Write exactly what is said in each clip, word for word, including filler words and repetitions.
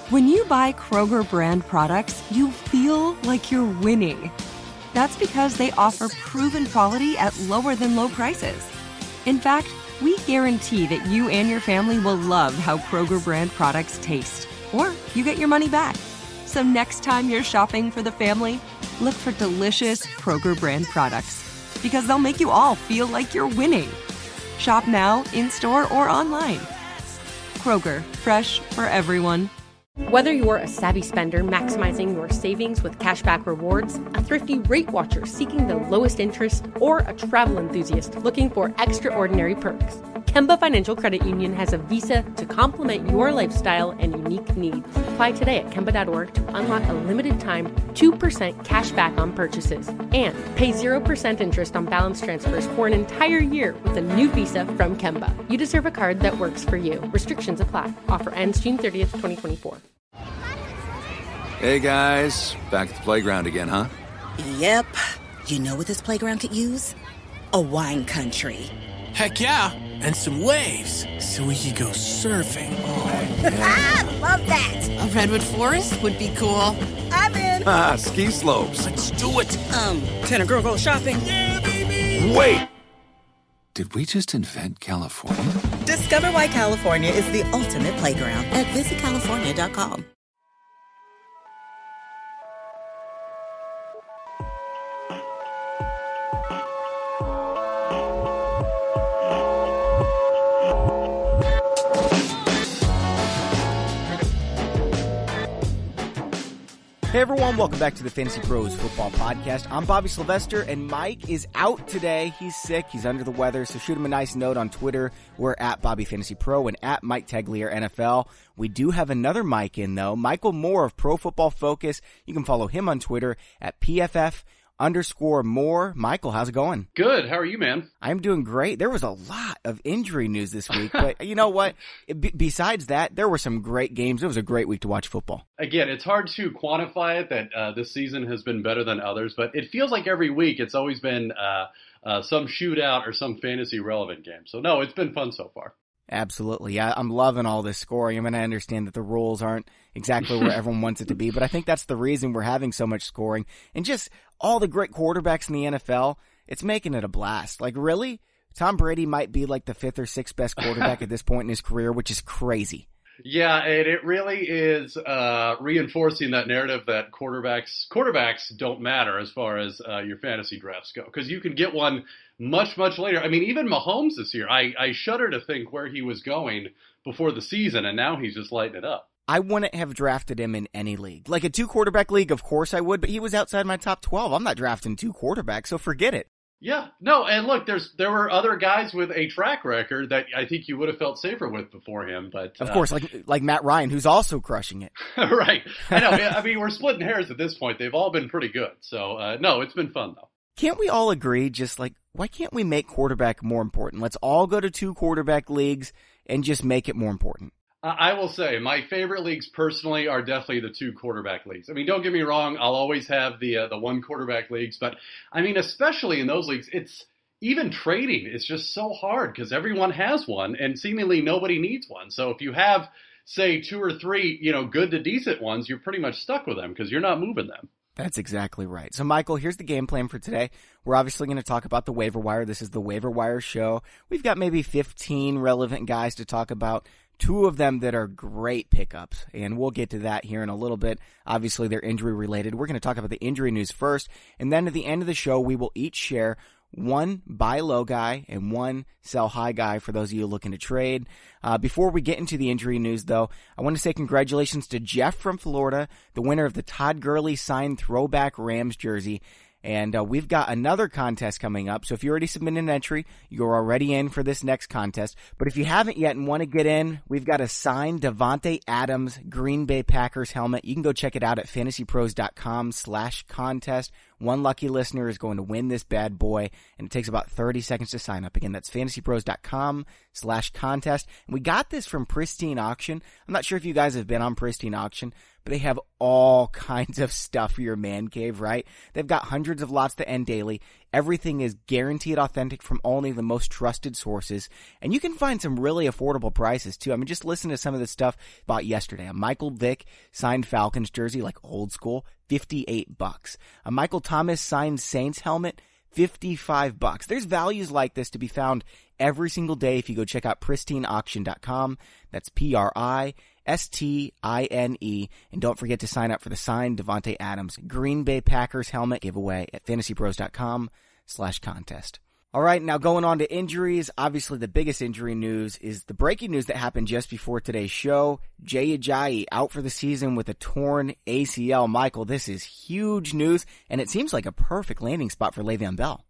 When you buy Kroger brand products, you feel like you're winning. That's because they offer proven quality at lower than low prices. In fact, we guarantee that you and your family will love how Kroger brand products taste, or you get your money back. So next time you're shopping for the family, look for delicious Kroger brand products, because they'll make you all feel like you're winning. Shop now, in-store, or online. Kroger, fresh for everyone. Whether you're a savvy spender maximizing your savings with cashback rewards, a thrifty rate watcher seeking the lowest interest, or a travel enthusiast looking for extraordinary perks, Kemba Financial Credit Union has a visa to complement your lifestyle and unique needs. Apply today at Kemba dot org to unlock a limited-time two percent cash back on purchases and pay zero percent interest on balance transfers for an entire year with a new visa from Kemba. You deserve a card that works for you. Restrictions apply. Offer ends June thirtieth, twenty twenty-four. Hey, guys. Back at the playground again, huh? Yep. You know what this playground could use? A wine country. Heck yeah. And some waves, so we could go surfing. Oh, yeah. Ah, love that. A redwood forest would be cool. I'm in. Ah, ski slopes. Let's do it. Um, can a girl go shopping? Yeah, baby. Wait! Did we just invent California? Discover why California is the ultimate playground at visit california dot com. Hey everyone, welcome back to the Fantasy Pros Football Podcast. I'm Bobby Sylvester, and Mike is out today. He's sick, he's under the weather, so shoot him a nice note on Twitter. We're at Bobby Fantasy Pro and at Mike Teglier N F L. We do have another Mike in though, Michael Moore of Pro Football Focus. You can follow him on Twitter at P F F underscore Moore. Michael, how's it going? Good. How are you, man? I'm doing great. There was a lot of injury news this week, but you know what? B- besides that, there were some great games. It was a great week to watch football. Again, it's hard to quantify it that uh, this season has been better than others, but it feels like every week it's always been uh, uh, some shootout or some fantasy relevant game. So no, it's been fun so far. Absolutely. Yeah, I'm loving all this scoring. I mean, I understand that the rules aren't exactly where everyone wants it to be, but I think that's the reason we're having so much scoring. And just all the great quarterbacks in the N F L, it's making it a blast. Like, really? Tom Brady might be like the fifth or sixth best quarterback at this point in his career, which is crazy. Yeah, and it really is uh, reinforcing that narrative that quarterbacks quarterbacks don't matter as far as uh, your fantasy drafts go, because you can get one much, much later. I mean, even Mahomes this year, I, I shudder to think where he was going before the season, and now he's just lighting it up. I wouldn't have drafted him in any league. Like a two-quarterback league, of course I would, but he was outside my top twelve. I'm not drafting two quarterbacks, so forget it. Yeah, no, and look, there's there were other guys with a track record that I think you would have felt safer with before him, but of uh, course, like like Matt Ryan, who's also crushing it. Right. I know. I mean, we're splitting hairs at this point. They've all been pretty good. So uh, no, it's been fun though. Can't we all agree? Just like, why can't we make quarterback more important? Let's all go to two quarterback leagues and just make it more important. I will say my favorite leagues personally are definitely the two quarterback leagues. I mean, don't get me wrong. I'll always have the uh, the one quarterback leagues, but I mean, especially in those leagues, it's even trading is just so hard because everyone has one and seemingly nobody needs one. So if you have, say, two or three, you know, good to decent ones, you're pretty much stuck with them because you're not moving them. That's exactly right. So, Michael, here's the game plan for today. We're obviously going to talk about the waiver wire. This is the waiver wire show. We've got maybe fifteen relevant guys to talk about. Two of them that are great pickups, and we'll get to that here in a little bit. Obviously, they're injury related. We're going to talk about the injury news first, and then at the end of the show, we will each share one buy low guy and one sell high guy for those of you looking to trade. Uh, before we get into the injury news, though, I want to say congratulations to Jeff from Florida, the winner of the Todd Gurley signed throwback Rams jersey. And uh, we've got another contest coming up. So if you already submitted an entry, you're already in for this next contest. But if you haven't yet and want to get in, we've got a signed Davante Adams Green Bay Packers helmet. You can go check it out at fantasypros.com slash contest. One lucky listener is going to win this bad boy, and it takes about thirty seconds to sign up. Again, that's fantasypros.com slash contest. And we got this from Pristine Auction. I'm not sure if you guys have been on Pristine Auction, but they have all kinds of stuff for your man cave, right? They've got hundreds of lots to end daily. Everything is guaranteed authentic from only the most trusted sources, and you can find some really affordable prices too. I mean, just listen to some of the stuff bought yesterday. A Michael Vick signed Falcons jersey, like old school, fifty-eight bucks. A Michael Thomas signed Saints helmet, fifty-five bucks. There's values like this to be found every single day if you go check out pristine auction dot com. That's P R I S T I N E. And don't forget to sign up for the signed Devontae Adams Green Bay Packers helmet giveaway at fantasy pros dot com slash contest. All right, now going on to injuries. Obviously, the biggest injury news is the breaking news that happened just before today's show. Jay Ajayi out for the season with a torn A C L. Michael, this is huge news, and it seems like a perfect landing spot for Le'Veon Bell.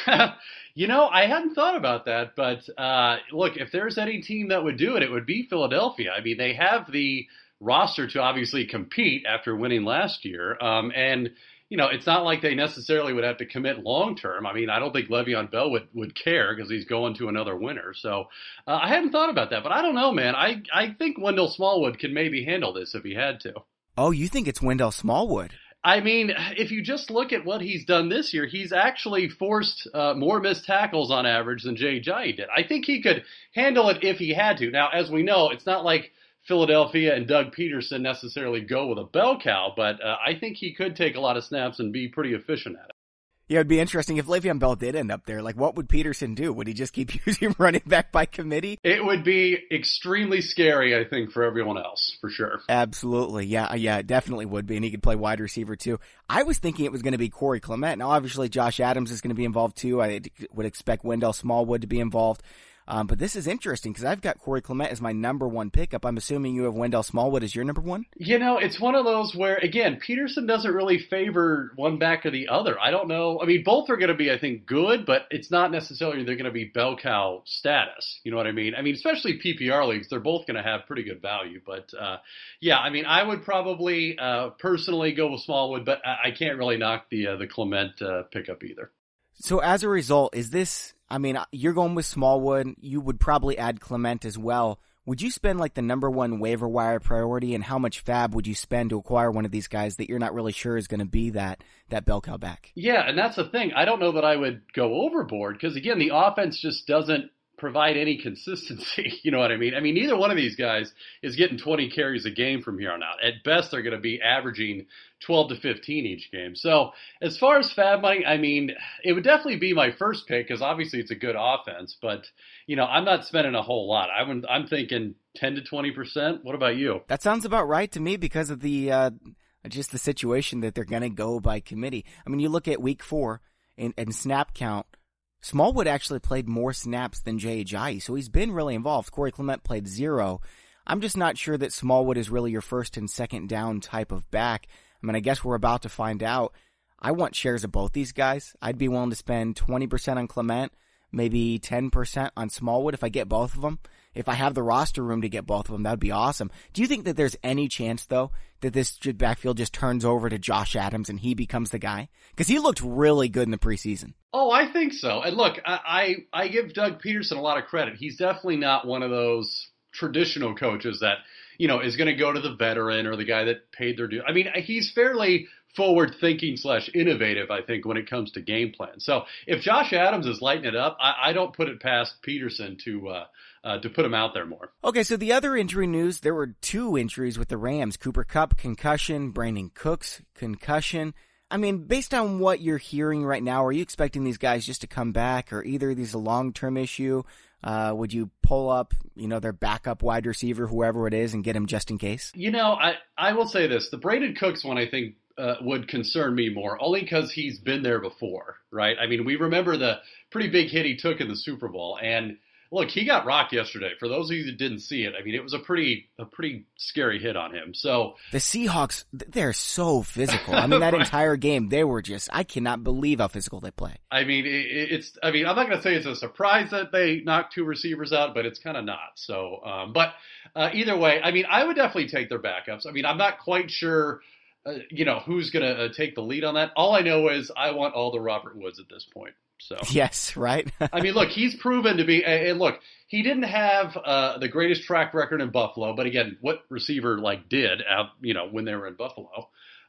You know, I hadn't thought about that, but uh, look, if there's any team that would do it, it would be Philadelphia. I mean, they have the roster to obviously compete after winning last year, um, and you know, it's not like they necessarily would have to commit long term. I mean, I don't think Le'Veon Bell would, would care because he's going to another winner. So uh, I hadn't thought about that, but I don't know, man. I, I think Wendell Smallwood can maybe handle this if he had to. Oh, you think it's Wendell Smallwood? I mean, if you just look at what he's done this year, he's actually forced uh, more missed tackles on average than Jay Ajayi did. I think he could handle it if he had to. Now, as we know, it's not like Philadelphia and Doug Peterson necessarily go with a bell cow, but uh, I think he could take a lot of snaps and be pretty efficient at it. Yeah, it'd be interesting if Le'Veon Bell did end up there. Like, what would Peterson do? Would he just keep using running back by committee? It would be extremely scary, I think, for everyone else, for sure. Absolutely. Yeah, yeah, it definitely would be. And he could play wide receiver, too. I was thinking it was going to be Corey Clement. Now, obviously, Josh Adams is going to be involved, too. I would expect Wendell Smallwood to be involved. Um, but this is interesting because I've got Corey Clement as my number one pickup. I'm assuming you have Wendell Smallwood as your number one? You know, it's one of those where, again, Peterson doesn't really favor one back or the other. I don't know. I mean, both are going to be, I think, good, but it's not necessarily they're going to be bell cow status. You know what I mean? I mean, especially P P R leagues, they're both going to have pretty good value. But, uh, yeah, I mean, I would probably uh, personally go with Smallwood, but I, I can't really knock the, uh, the Clement uh, pickup either. So as a result, is this, I mean, you're going with Smallwood. You would probably add Clement as well. Would you spend like the number one waiver wire priority, and how much fab would you spend to acquire one of these guys that you're not really sure is going to be that, that bell cow back? Yeah, and that's the thing. I don't know that I would go overboard because, again, the offense just doesn't provide any consistency. You know what I mean? I mean, neither one of these guys is getting twenty carries a game from here on out. At best, they're going to be averaging twelve to fifteen each game. So as far as fab money, I mean, it would definitely be my first pick because obviously it's a good offense, but you know, I'm not spending a whole lot. I'm, I'm thinking ten to twenty percent. What about you? That sounds about right to me because of the, uh, just the situation that they're going to go by committee. I mean, you look at week four and, and snap count, Smallwood actually played more snaps than Jay Ajayi, so he's been really involved. Corey Clement played zero. I'm just not sure that Smallwood is really your first and second down type of back. I mean, I guess we're about to find out. I want shares of both these guys. I'd be willing to spend twenty percent on Clement, maybe ten percent on Smallwood if I get both of them. If I have the roster room to get both of them, that would be awesome. Do you think that there's any chance, though, that this backfield just turns over to Josh Adams and he becomes the guy? Because he looked really good in the preseason. Oh, I think so. And look, I, I, I give Doug Peterson a lot of credit. He's definitely not one of those traditional coaches that, you know, is going to go to the veteran or the guy that paid their due. I mean, he's fairly forward-thinking slash innovative, I think, when it comes to game plan. So if Josh Adams is lighting it up, I, I don't put it past Peterson to uh, uh, to put him out there more. Okay, so the other injury news, there were two injuries with the Rams. Cooper Kupp, concussion. Brandon Cooks, concussion. I mean, based on what you're hearing right now, are you expecting these guys just to come back, or either of these a long-term issue? Uh, would you pull up, you know, their backup wide receiver, whoever it is, and get him just in case? You know, I, I will say this. The Brandon Cooks one, I think, uh, would concern me more, only because he's been there before, right? I mean, we remember the pretty big hit he took in the Super Bowl, and look, he got rocked yesterday. For those of you that didn't see it, I mean, it was a pretty a pretty scary hit on him. So the Seahawks, they're so physical. I mean, that right. entire game, they were just, I cannot believe how physical they play. I mean, it, it's, I mean, I'm not going to say it's a surprise that they knocked two receivers out, but it's kind of not. So, um, but uh, either way, I mean, I would definitely take their backups. I mean, I'm not quite sure, uh, you know, who's going to uh, take the lead on that. All I know is I want all the Robert Woods at this point. So yes, right. I mean, look, he's proven to be, and look, he didn't have uh, the greatest track record in Buffalo, but again, what receiver like did, out, you know, when they were in Buffalo?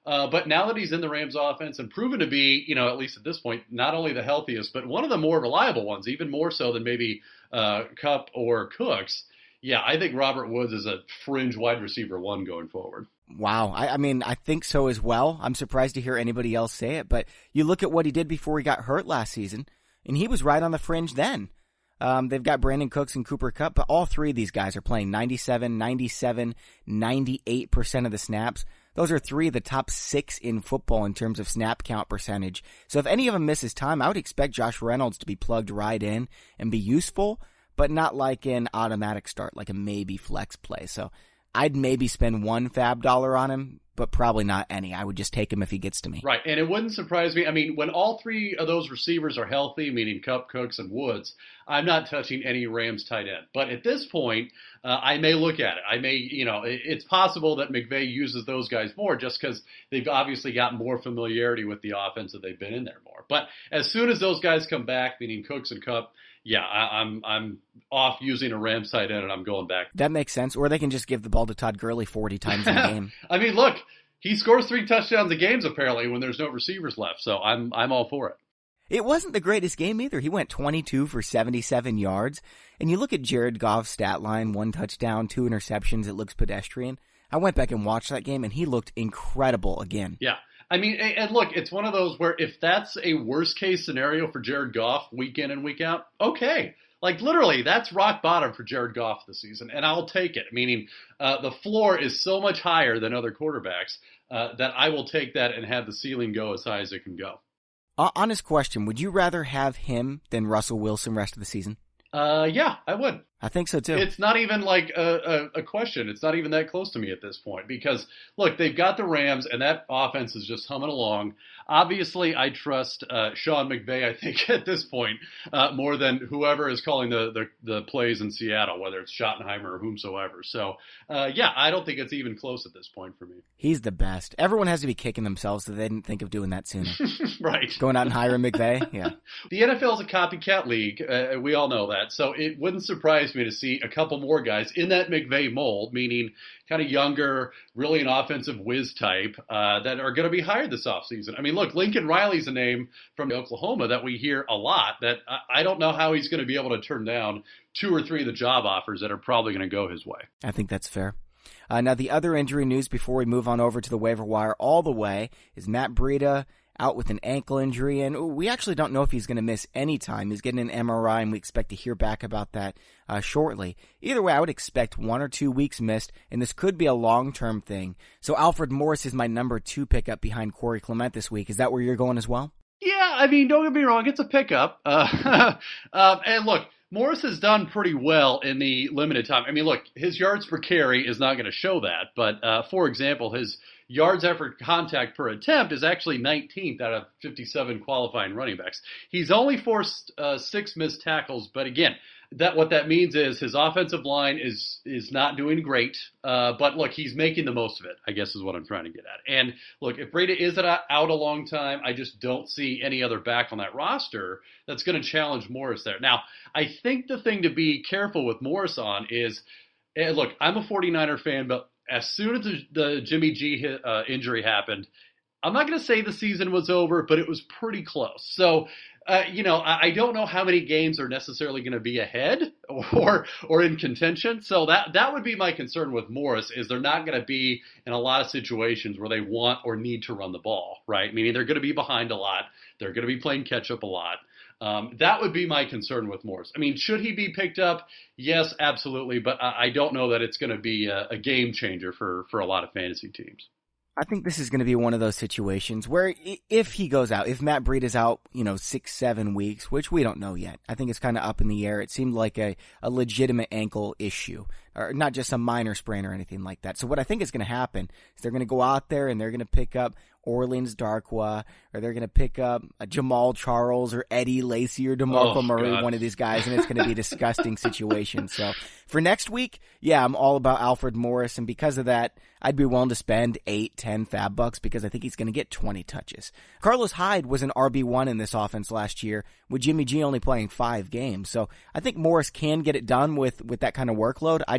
Uh, but now that he's in the Rams offense and proven to be, you know, at least at this point, not only the healthiest, but one of the more reliable ones, even more so than maybe uh, Kupp or Cooks. Yeah, I think Robert Woods is a fringe wide receiver one going forward. Wow. I, I mean, I think so as well. I'm surprised to hear anybody else say it, but you look at what he did before he got hurt last season, and he was right on the fringe then. Um, they've got Brandon Cooks and Cooper Kupp, but all three of these guys are playing ninety-seven, ninety-seven, ninety-eight percent of the snaps. Those are three of the top six in football in terms of snap count percentage. So if any of them misses time, I would expect Josh Reynolds to be plugged right in and be useful, but not like an automatic start, like a maybe flex play. So I'd maybe spend one fab dollar on him, but probably not any. I would just take him if he gets to me. Right, and it wouldn't surprise me. I mean, when all three of those receivers are healthy, meaning Kupp, Cooks, and Woods, I'm not touching any Rams tight end. But at this point, uh, I may look at it. I may, you know, it, it's possible that McVay uses those guys more just because they've obviously got more familiarity with the offense that they've been in there more. But as soon as those guys come back, meaning Cooks and Kupp, yeah, I, I'm I'm off using a Rams tight end and I'm going back. That makes sense. Or they can just give the ball to Todd Gurley forty times in a game. I mean, look, he scores three touchdowns a game apparently when there's no receivers left, so I'm I'm all for it. It wasn't the greatest game either. He went twenty-two for seventy-seven yards. And you look at Jared Goff's stat line, one touchdown, two interceptions, it looks pedestrian. I went back and watched that game and he looked incredible again. Yeah. I mean, and look, it's one of those where if that's a worst case scenario for Jared Goff week in and week out, okay. Like literally, that's rock bottom for Jared Goff this season, and I'll take it. Meaning, uh, the floor is so much higher than other quarterbacks uh, that I will take that and have the ceiling go as high as it can go. Uh, honest question, would you rather have him than Russell Wilson rest of the season? Uh, yeah, I would. I think so too. It's not even like a, a, a question. It's not even that close to me at this point because, look, they've got the Rams and that offense is just humming along. Obviously, I trust uh, Sean McVay, I think, at this point, uh, more than whoever is calling the, the, the plays in Seattle, whether it's Schottenheimer or whomsoever. So, uh, yeah, I don't think it's even close at this point for me. He's the best. Everyone has to be kicking themselves that they didn't think of doing that sooner. Right. Going out and hiring McVay, yeah. The N F L is a copycat league. Uh, we all know that. So it wouldn't surprise me to see a couple more guys in that McVay mold, meaning kind of younger, really an offensive whiz type, uh, that are going to be hired this offseason. I mean, look, Lincoln Riley's a name from Oklahoma that we hear a lot that I, I don't know how he's going to be able to turn down two or three of the job offers that are probably going to go his way. I think that's fair. Uh, now, the other injury news before we move on over to the waiver wire all the way is Matt Breida out with an ankle injury, and we actually don't know if he's going to miss any time. He's getting an M R I, and we expect to hear back about that uh, shortly. Either way, I would expect one or two weeks missed, and this could be a long-term thing. So Alfred Morris is my number two pickup behind Corey Clement this week. Is that where you're going as well? Yeah, I mean, don't get me wrong, it's a pickup. Uh, um, and look, Morris has done pretty well in the limited time. I mean, look, his yards per carry is not going to show that, but uh, for example, his yards after contact per attempt is actually nineteenth out of fifty-seven qualifying running backs. He's only forced uh, six missed tackles, but again, that what that means is his offensive line is is not doing great. Uh, but look, he's making the most of it, I guess is what I'm trying to get at. And look, if Breida is out a long time, I just don't see any other back on that roster that's going to challenge Morris there. Now, I think the thing to be careful with Morris on is, and look, I'm a 49er fan, but as soon as the, the Jimmy G hit, uh, injury happened, I'm not going to say the season was over, but it was pretty close. So, uh, you know, I, I don't know how many games are necessarily going to be ahead or or in contention. So that that would be my concern with Morris, is they're not going to be in a lot of situations where they want or need to run the ball, right? Meaning they're going to be behind a lot. They're going to be playing catch up a lot. Um, that would be my concern with Morris. I mean, should he be picked up? Yes, absolutely. But I, I don't know that it's going to be a, a game changer for, for a lot of fantasy teams. I think this is going to be one of those situations where if he goes out, if Matt Breida is out, you know, six, seven weeks, which we don't know yet. I think it's kind of up in the air. It seemed like a, a legitimate ankle issue, or not just a minor sprain or anything like that. So what I think is going to happen is they're going to go out there and they're going to pick up Orleans Darkwa, or they're going to pick up a Jamal Charles or Eddie Lacy or DeMarco oh, Murray, God. one of these guys, and it's going to be a disgusting situation. So for next week, yeah, I'm all about Alfred Morris, and because of that, I'd be willing to spend eight, ten fab bucks because I think he's going to get twenty touches. Carlos Hyde was an R B one in this offense last year with Jimmy G only playing five games. So I think Morris can get it done with, with that kind of workload. I just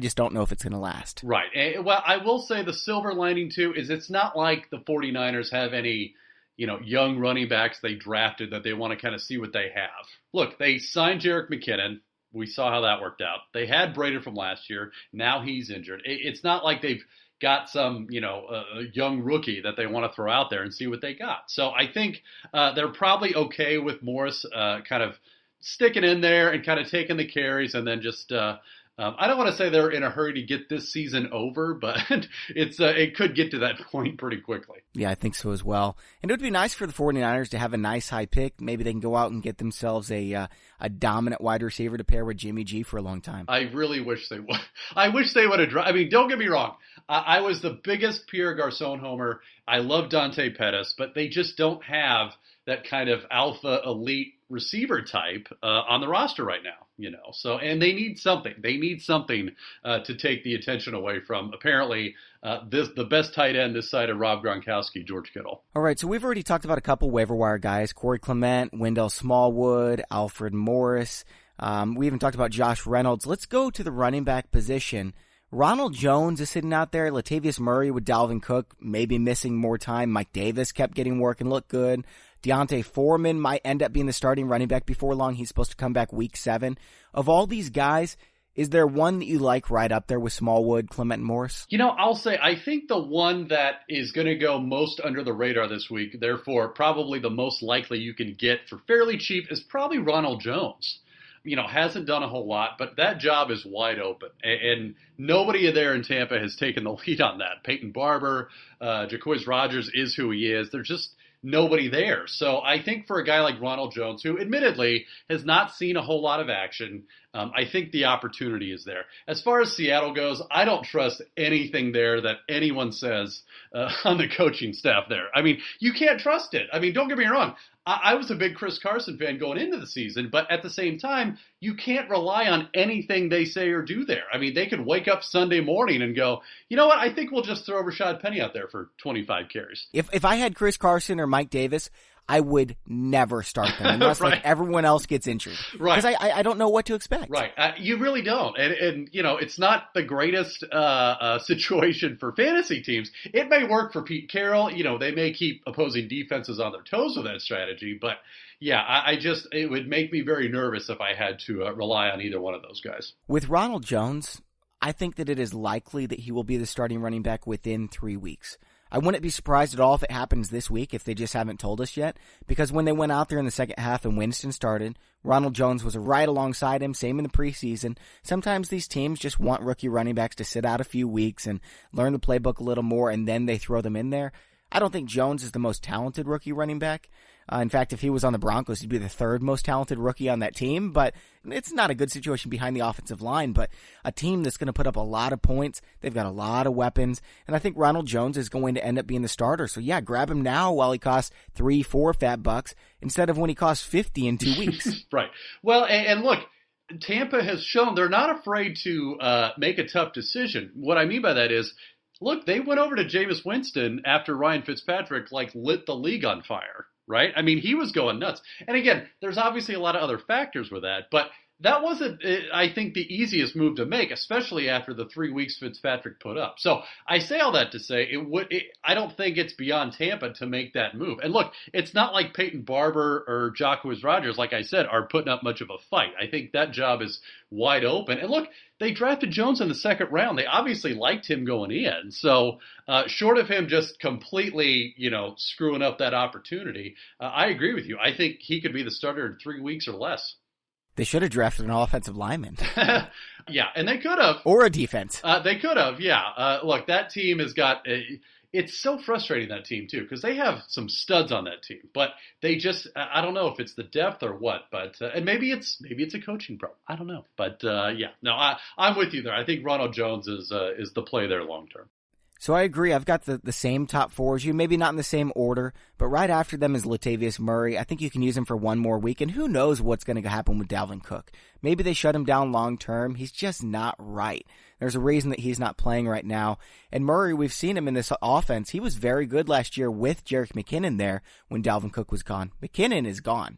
just don't know if it's going to last. Right. And, well, I will say the silver lining, too, is it's not like the 49ers have any, you know, young running backs they drafted that they want to kind of see what they have. Look, they signed Jerick McKinnon. We saw how that worked out. They had Braden from last year. Now he's injured. It's not like they've got some, you know, uh, young rookie that they want to throw out there and see what they got. So I think uh, they're probably okay with Morris uh, kind of sticking in there and kind of taking the carries and then just uh, um, I don't want to say they're in a hurry to get this season over, but it's uh, it could get to that point pretty quickly. Yeah, I think so as well. And it would be nice for the 49ers to have a nice high pick. Maybe they can go out and get themselves a uh, a dominant wide receiver to pair with Jimmy G for a long time. I really wish they would. I wish they would have dra- I mean, don't get me wrong. I, I was the biggest Pierre Garçon homer. I love Dante Pettis, but they just don't have that kind of alpha elite receiver type uh, on the roster right now, you know. So, and they need something. They need something uh, to take the attention away from apparently uh, this the best tight end this side of Rob Gronkowski, George Kittle. All right, so we've already talked about a couple waiver wire guys: Corey Clement, Wendell Smallwood, Alfred Morris. Um, we even talked about Josh Reynolds. Let's go to the running back position. Ronald Jones is sitting out there. Latavius Murray with Dalvin Cook maybe missing more time. Mike Davis kept getting work and looked good. Deontay Foreman might end up being the starting running back before long. He's supposed to come back week seven. Of all these guys, is there one that you like right up there with Smallwood, Clement, and Morris? You know, I'll say I think the one that is going to go most under the radar this week, therefore probably the most likely you can get for fairly cheap, is probably Ronald Jones. You know, hasn't done a whole lot, but that job is wide open. And nobody there in Tampa has taken the lead on that. Peyton Barber, uh, Jacquizz Rodgers is who he is. There's just nobody there. So I think for a guy like Ronald Jones, who admittedly has not seen a whole lot of action, um, I think the opportunity is there. As far as Seattle goes, I don't trust anything there that anyone says uh, on the coaching staff there. I mean, you can't trust it. I mean, don't get me wrong. I was a big Chris Carson fan going into the season, but at the same time, you can't rely on anything they say or do there. I mean, they could wake up Sunday morning and go, you know what, I think we'll just throw Rashad Penny out there for twenty-five carries. If if I had Chris Carson or Mike Davis, I would never start them unless right. like everyone else gets injured. Right. Because I, I don't know what to expect. Right. Uh, you really don't. And, and, you know, it's not the greatest uh, uh, situation for fantasy teams. It may work for Pete Carroll. You know, they may keep opposing defenses on their toes with that strategy. But, yeah, I, I just, it would make me very nervous if I had to uh, rely on either one of those guys. With Ronald Jones, I think that it is likely that he will be the starting running back within three weeks. I wouldn't be surprised at all if it happens this week if they just haven't told us yet, because when they went out there in the second half and Winston started, Ronald Jones was right alongside him, same in the preseason. Sometimes these teams just want rookie running backs to sit out a few weeks and learn the playbook a little more, and then they throw them in there. I don't think Jones is the most talented rookie running back. Uh, in fact, if he was on the Broncos, he'd be the third most talented rookie on that team, but it's not a good situation behind the offensive line, but a team that's going to put up a lot of points. They've got a lot of weapons, and I think Ronald Jones is going to end up being the starter. So yeah, grab him now while he costs three, four fat bucks instead of when he costs fifty in two weeks. Right. Well, and, and look, Tampa has shown they're not afraid to uh, make a tough decision. What I mean by that is, look, they went over to Jameis Winston after Ryan Fitzpatrick like lit the league on fire. Right? I mean, he was going nuts. And again, there's obviously a lot of other factors with that, but that wasn't, I think, the easiest move to make, especially after the three weeks Fitzpatrick put up. So I say all that to say it would. It, I don't think it's beyond Tampa to make that move. And look, it's not like Peyton Barber or Jacquizz Rodgers, like I said, are putting up much of a fight. I think that job is wide open. And look, they drafted Jones in the second round. They obviously liked him going in. So uh, short of him just completely, you know, screwing up that opportunity, uh, I agree with you. I think he could be the starter in three weeks or less. They should have drafted an offensive lineman. Yeah, and they could have. Or a defense. Uh, they could have, yeah. Uh, look, that team has got uh, – it's so frustrating, that team, too, because they have some studs on that team. But they just – I don't know if it's the depth or what. But uh, and maybe it's maybe it's a coaching problem. I don't know. But, uh, yeah, no, I, I'm with you there. I think Ronald Jones is uh, is the play there long term. So I agree. I've got the, the same top four as you, maybe not in the same order, but right after them is Latavius Murray. I think you can use him for one more week, and who knows what's going to happen with Dalvin Cook. Maybe they shut him down long term. He's just not right. There's a reason that he's not playing right now. And Murray, we've seen him in this offense. He was very good last year with Jerick McKinnon there when Dalvin Cook was gone. McKinnon is gone.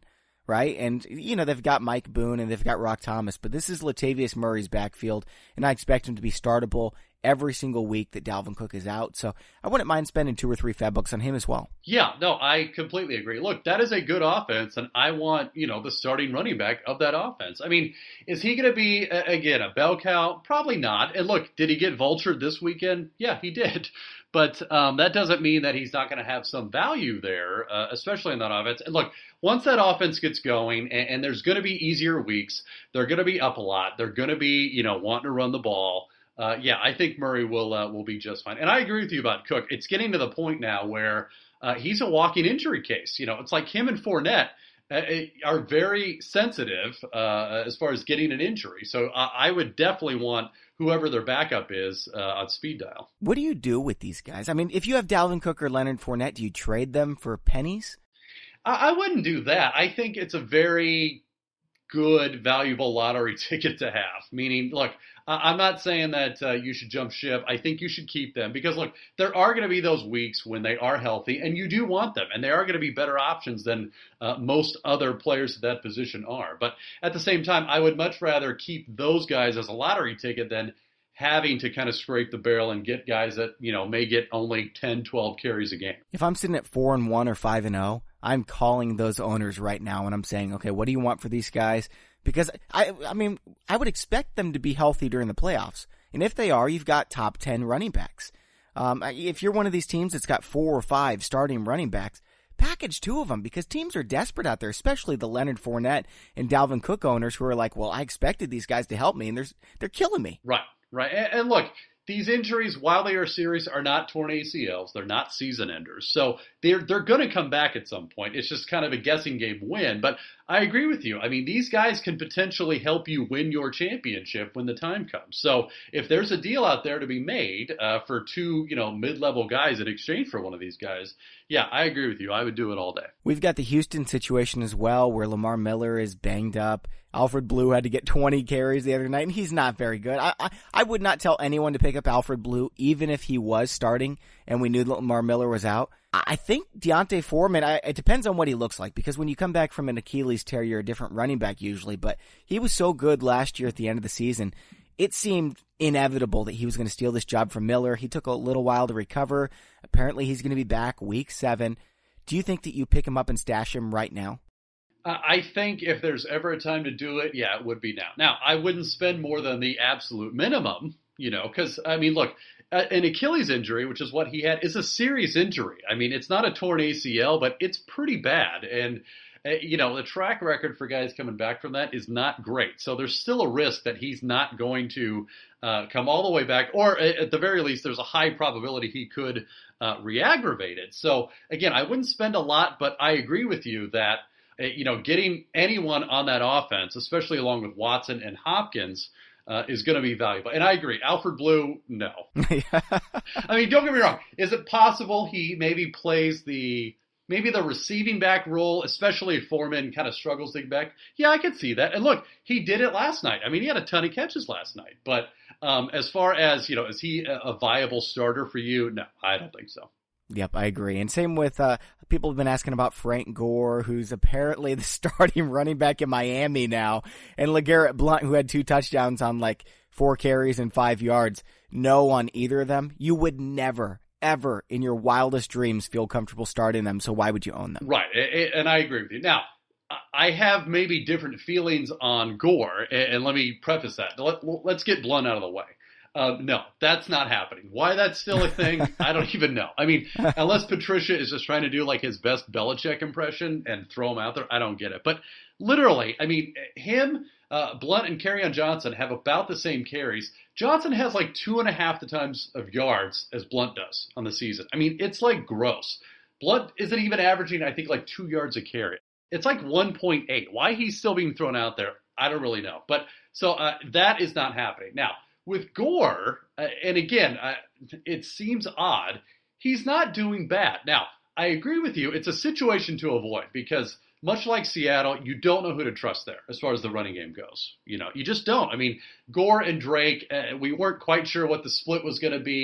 right? And, you know, they've got Mike Boone and they've got Rock Thomas, but this is Latavius Murray's backfield, and I expect him to be startable every single week that Dalvin Cook is out. So I wouldn't mind spending two or three fab bucks on him as well. Yeah, no, I completely agree. Look, that is a good offense, and I want, you know, the starting running back of that offense. I mean, is he going to be, again, a bell cow? Probably not. And look, did he get vultured this weekend? Yeah, he did. But um, that doesn't mean that he's not going to have some value there, uh, especially in that offense. And look, once that offense gets going, and, and there's going to be easier weeks, they're going to be up a lot. They're going to be, you know, wanting to run the ball. Uh, yeah, I think Murray will uh, will be just fine. And I agree with you about Cook. It's getting to the point now where uh, he's a walking injury case. You know, it's like him and Fournette uh, are very sensitive uh, as far as getting an injury. So uh, I would definitely want whoever their backup is uh, on speed dial. What do you do with these guys? I mean, if you have Dalvin Cook or Leonard Fournette, do you trade them for pennies? I, I wouldn't do that. I think it's a very good, valuable lottery ticket to have. Meaning, look, I'm not saying that uh, you should jump ship. I think you should keep them because, look, there are going to be those weeks when they are healthy, and you do want them, and they are going to be better options than uh, most other players at that position are. But at the same time, I would much rather keep those guys as a lottery ticket than having to kind of scrape the barrel and get guys that, you know, may get only ten, twelve carries a game. If I'm sitting at four and one or five and oh, I'm calling those owners right now and I'm saying, okay, what do you want for these guys? Because I, I mean, I would expect them to be healthy during the playoffs. And if they are, you've got top ten running backs. Um, if you're one of these teams that's got four or five starting running backs, package two of them because teams are desperate out there, especially the Leonard Fournette and Dalvin Cook owners who are like, well, I expected these guys to help me and they're, they're killing me. Right, right. And, and look, these injuries, while they are serious, are not torn A C Ls. They're not season enders. So they're they're going to come back at some point. It's just kind of a guessing game win. But I agree with you. I mean, these guys can potentially help you win your championship when the time comes. So if there's a deal out there to be made uh, for two, you know, mid-level guys in exchange for one of these guys, yeah, I agree with you. I would do it all day. We've got the Houston situation as well where Lamar Miller is banged up. Alfred Blue had to get twenty carries the other night, and he's not very good. I, I I would not tell anyone to pick up Alfred Blue, even if he was starting and we knew that Lamar Miller was out. I think Deontay Foreman, I, it depends on what he looks like, because when you come back from an Achilles tear, you're a different running back usually, but he was so good last year at the end of the season, it seemed inevitable that he was going to steal this job from Miller. He took a little while to recover. Apparently he's going to be back week seven. Do you think that you pick him up and stash him right now? I think if there's ever a time to do it, yeah, it would be now. Now, I wouldn't spend more than the absolute minimum, you know, because, I mean, look, an Achilles injury, which is what he had, is a serious injury. I mean, it's not a torn A C L, but it's pretty bad. And, uh, you know, the track record for guys coming back from that is not great. So there's still a risk that he's not going to uh, come all the way back, or at the very least, there's a high probability he could uh, re-aggravate it. So, again, I wouldn't spend a lot, but I agree with you that, you know, getting anyone on that offense, especially along with Watson and Hopkins, uh, is going to be valuable. And I agree. Alfred Blue, no. I mean, don't get me wrong. Is it possible he maybe plays the maybe the receiving back role, especially if Foreman kind of struggles to get back? Yeah, I could see that. And look, he did it last night. I mean, he had a ton of catches last night. But um, as far as, you know, is he a viable starter for you? No, I don't think so. Yep, I agree. And same with, uh, people have been asking about Frank Gore, who's apparently the starting running back in Miami now, and LeGarrette Blount, who had two touchdowns on like four carries and five yards. No on either of them. You would never, ever in your wildest dreams feel comfortable starting them, so why would you own them? Right, and I agree with you. Now, I have maybe different feelings on Gore, and let me preface that. Let's get Blount out of the way. Uh, no, that's not happening. Why that's still a thing, I don't even know. I mean, unless Patricia is just trying to do like his best Belichick impression and throw him out there, I don't get it. But literally, I mean, him, uh, Blount, and Kerryon Johnson have about the same carries. Johnson has like two and a half the times of yards as Blount does on the season. I mean, it's like gross. Blount isn't even averaging, I think, like two yards a carry. It's like one point eight. Why he's still being thrown out there, I don't really know. But so uh, that is not happening. Now, with Gore, uh, and again, uh, it seems odd, he's not doing bad. Now, I agree with you. It's a situation to avoid because much like Seattle, you don't know who to trust there as far as the running game goes. You know, you just don't. I mean, Gore and Drake, uh, we weren't quite sure what the split was going to be.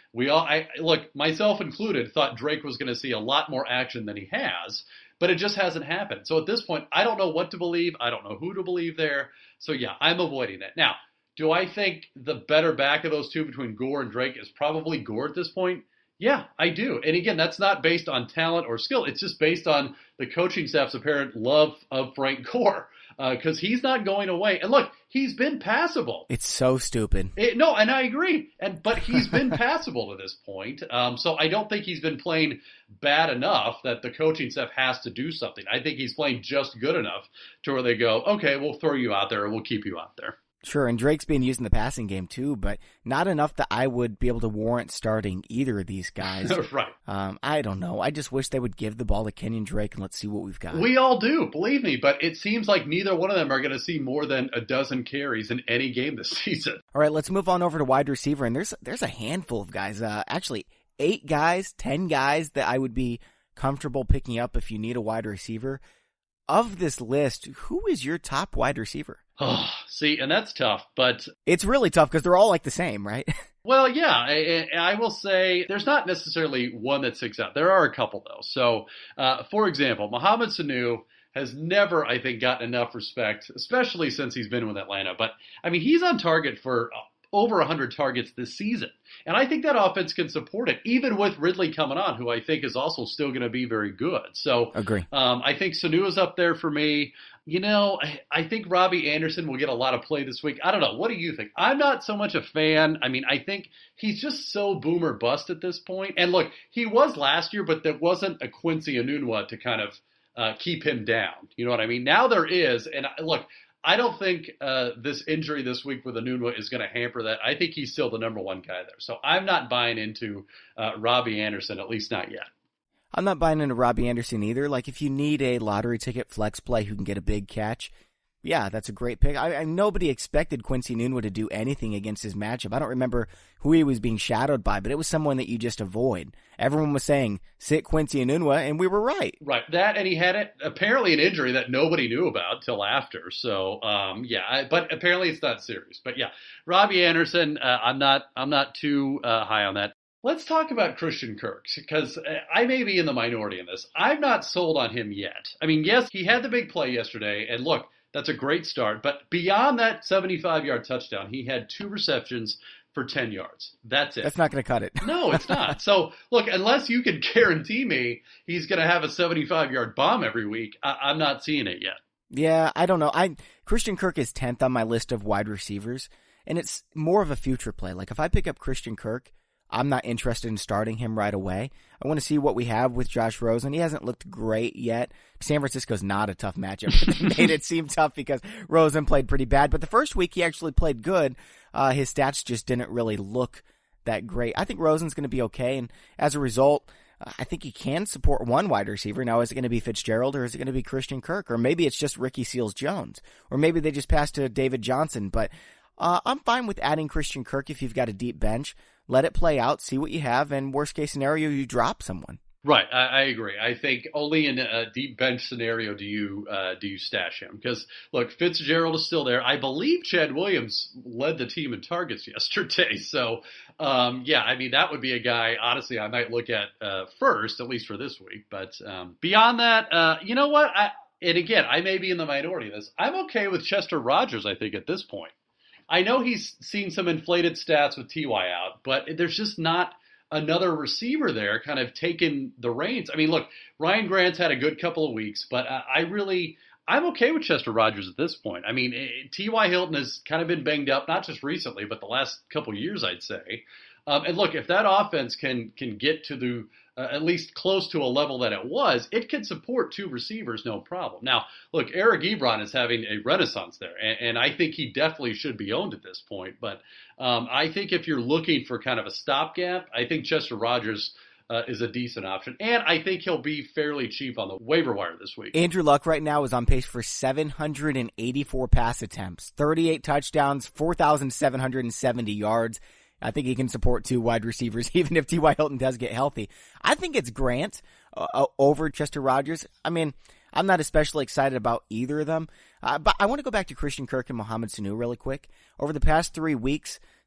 We all, I look, myself included, thought Drake was going to see a lot more action than he has, but it just hasn't happened. So at this point, I don't know what to believe. I don't know who to believe there. So yeah, I'm avoiding it. Now, do I think the better back of those two between Gore and Drake is probably Gore at this point? Yeah, I do. And again, that's not based on talent or skill. It's just based on the coaching staff's apparent love of Frank Gore, because uh, he's not going away. And look, he's been passable. It's so stupid. It, no, and I agree. And but he's been passable to this point. Um, so I don't think he's been playing bad enough that the coaching staff has to do something. I think he's playing just good enough to where they go, okay, we'll throw you out there and we'll keep you out there. Sure, and Drake's being used in the passing game too, but not enough that I would be able to warrant starting either of these guys. Right. Um, I don't know. I just wish they would give the ball to Kenyon Drake and let's see what we've got. We all do, believe me, but it seems like neither one of them are going to see more than a dozen carries in any game this season. All right, let's move on over to wide receiver, and there's there's a handful of guys, uh, actually eight guys, ten guys that I would be comfortable picking up if you need a wide receiver. Of this list, who is your top wide receiver? Oh, see, and that's tough, but it's really tough because they're all like the same, right? Well, yeah, I, I will say there's not necessarily one that sticks out. There are a couple, though. So, uh, for example, Mohamed Sanu has never, I think, gotten enough respect, especially since he's been with Atlanta. But, I mean, he's on target for over one hundred targets this season. And I think that offense can support it, even with Ridley coming on, who I think is also still going to be very good. So agree. Um, I think Sanu is up there for me. You know, I, I think Robbie Anderson will get a lot of play this week. I don't know. What do you think? I'm not so much a fan. I mean, I think he's just so boom or bust at this point. And look, he was last year, but there wasn't a Quincy Enunwa to kind of uh, keep him down. You know what I mean? Now there is. And I, look, I don't think uh, this injury this week with Enunwa is going to hamper that. I think he's still the number one guy there. So I'm not buying into uh, Robbie Anderson, at least not yet. I'm not buying into Robbie Anderson either. Like, if you need a lottery ticket flex play who can get a big catch, yeah, that's a great pick. I, I Nobody expected Quincy Enunwa to do anything against his matchup. I don't remember who he was being shadowed by, but it was someone that you just avoid. Everyone was saying, sit Quincy Enunwa, and we were right. Right. That, and he had it, apparently an injury that nobody knew about till after. So, um, yeah, I, but apparently it's not serious. But yeah, Robbie Anderson, uh, I'm not, I'm not too uh, high on that. Let's talk about Christian Kirk, because I may be in the minority in this. I'm not sold on him yet. I mean, yes, he had the big play yesterday, and look, that's a great start. But beyond that seventy-five-yard touchdown, he had two receptions for ten yards. That's it. That's not going to cut it. No, it's not. So, look, unless you can guarantee me he's going to have a seventy-five-yard bomb every week, I- I'm not seeing it yet. Yeah, I don't know. I Christian Kirk is tenth on my list of wide receivers, and it's more of a future play. Like, if I pick up Christian Kirk, I'm not interested in starting him right away. I want to see what we have with Josh Rosen. He hasn't looked great yet. San Francisco's not a tough matchup. They made it seem tough because Rosen played pretty bad. But the first week he actually played good. Uh, his stats just didn't really look that great. I think Rosen's going to be okay. And as a result, uh, I think he can support one wide receiver. Now, is it going to be Fitzgerald or is it going to be Christian Kirk? Or maybe it's just Ricky Seals-Jones. Or maybe they just pass to David Johnson. But uh, I'm fine with adding Christian Kirk if you've got a deep bench. Let it play out, see what you have, and worst case scenario, you drop someone. Right, I, I agree. I think only in a deep bench scenario do you uh, do you stash him. Because, look, Fitzgerald is still there. I believe Chad Williams led the team in targets yesterday. So, um, yeah, I mean, that would be a guy, honestly, I might look at uh, first, at least for this week. But um, beyond that, uh, you know what? I, and again, I may be in the minority of this. I'm okay with Chester Rogers, I think, at this point. I know he's seen some inflated stats with T Y out, but there's just not another receiver there kind of taking the reins. I mean, look, Ryan Grant's had a good couple of weeks, but I really, I'm okay with Chester Rogers at this point. I mean, T Y Hilton has kind of been banged up, not just recently, but the last couple of years, I'd say. Um, and look, if that offense can can get to the uh, at least close to a level that it was, it can support two receivers, no problem. Now, look, Eric Ebron is having a renaissance there, and, and I think he definitely should be owned at this point. But um, I think if you're looking for kind of a stopgap, I think Chester Rogers uh, is a decent option, and I think he'll be fairly cheap on the waiver wire this week. Andrew Luck right now is on pace for seven hundred eighty-four pass attempts, thirty-eight touchdowns, four thousand seven hundred seventy yards. I think he can support two wide receivers, even if T Y Hilton does get healthy. I think it's Grant uh, over Chester Rogers. I mean, I'm not especially excited about either of them. Uh, but I want to go back to Christian Kirk and Mohamed Sanu really quick. Over the past three weeks,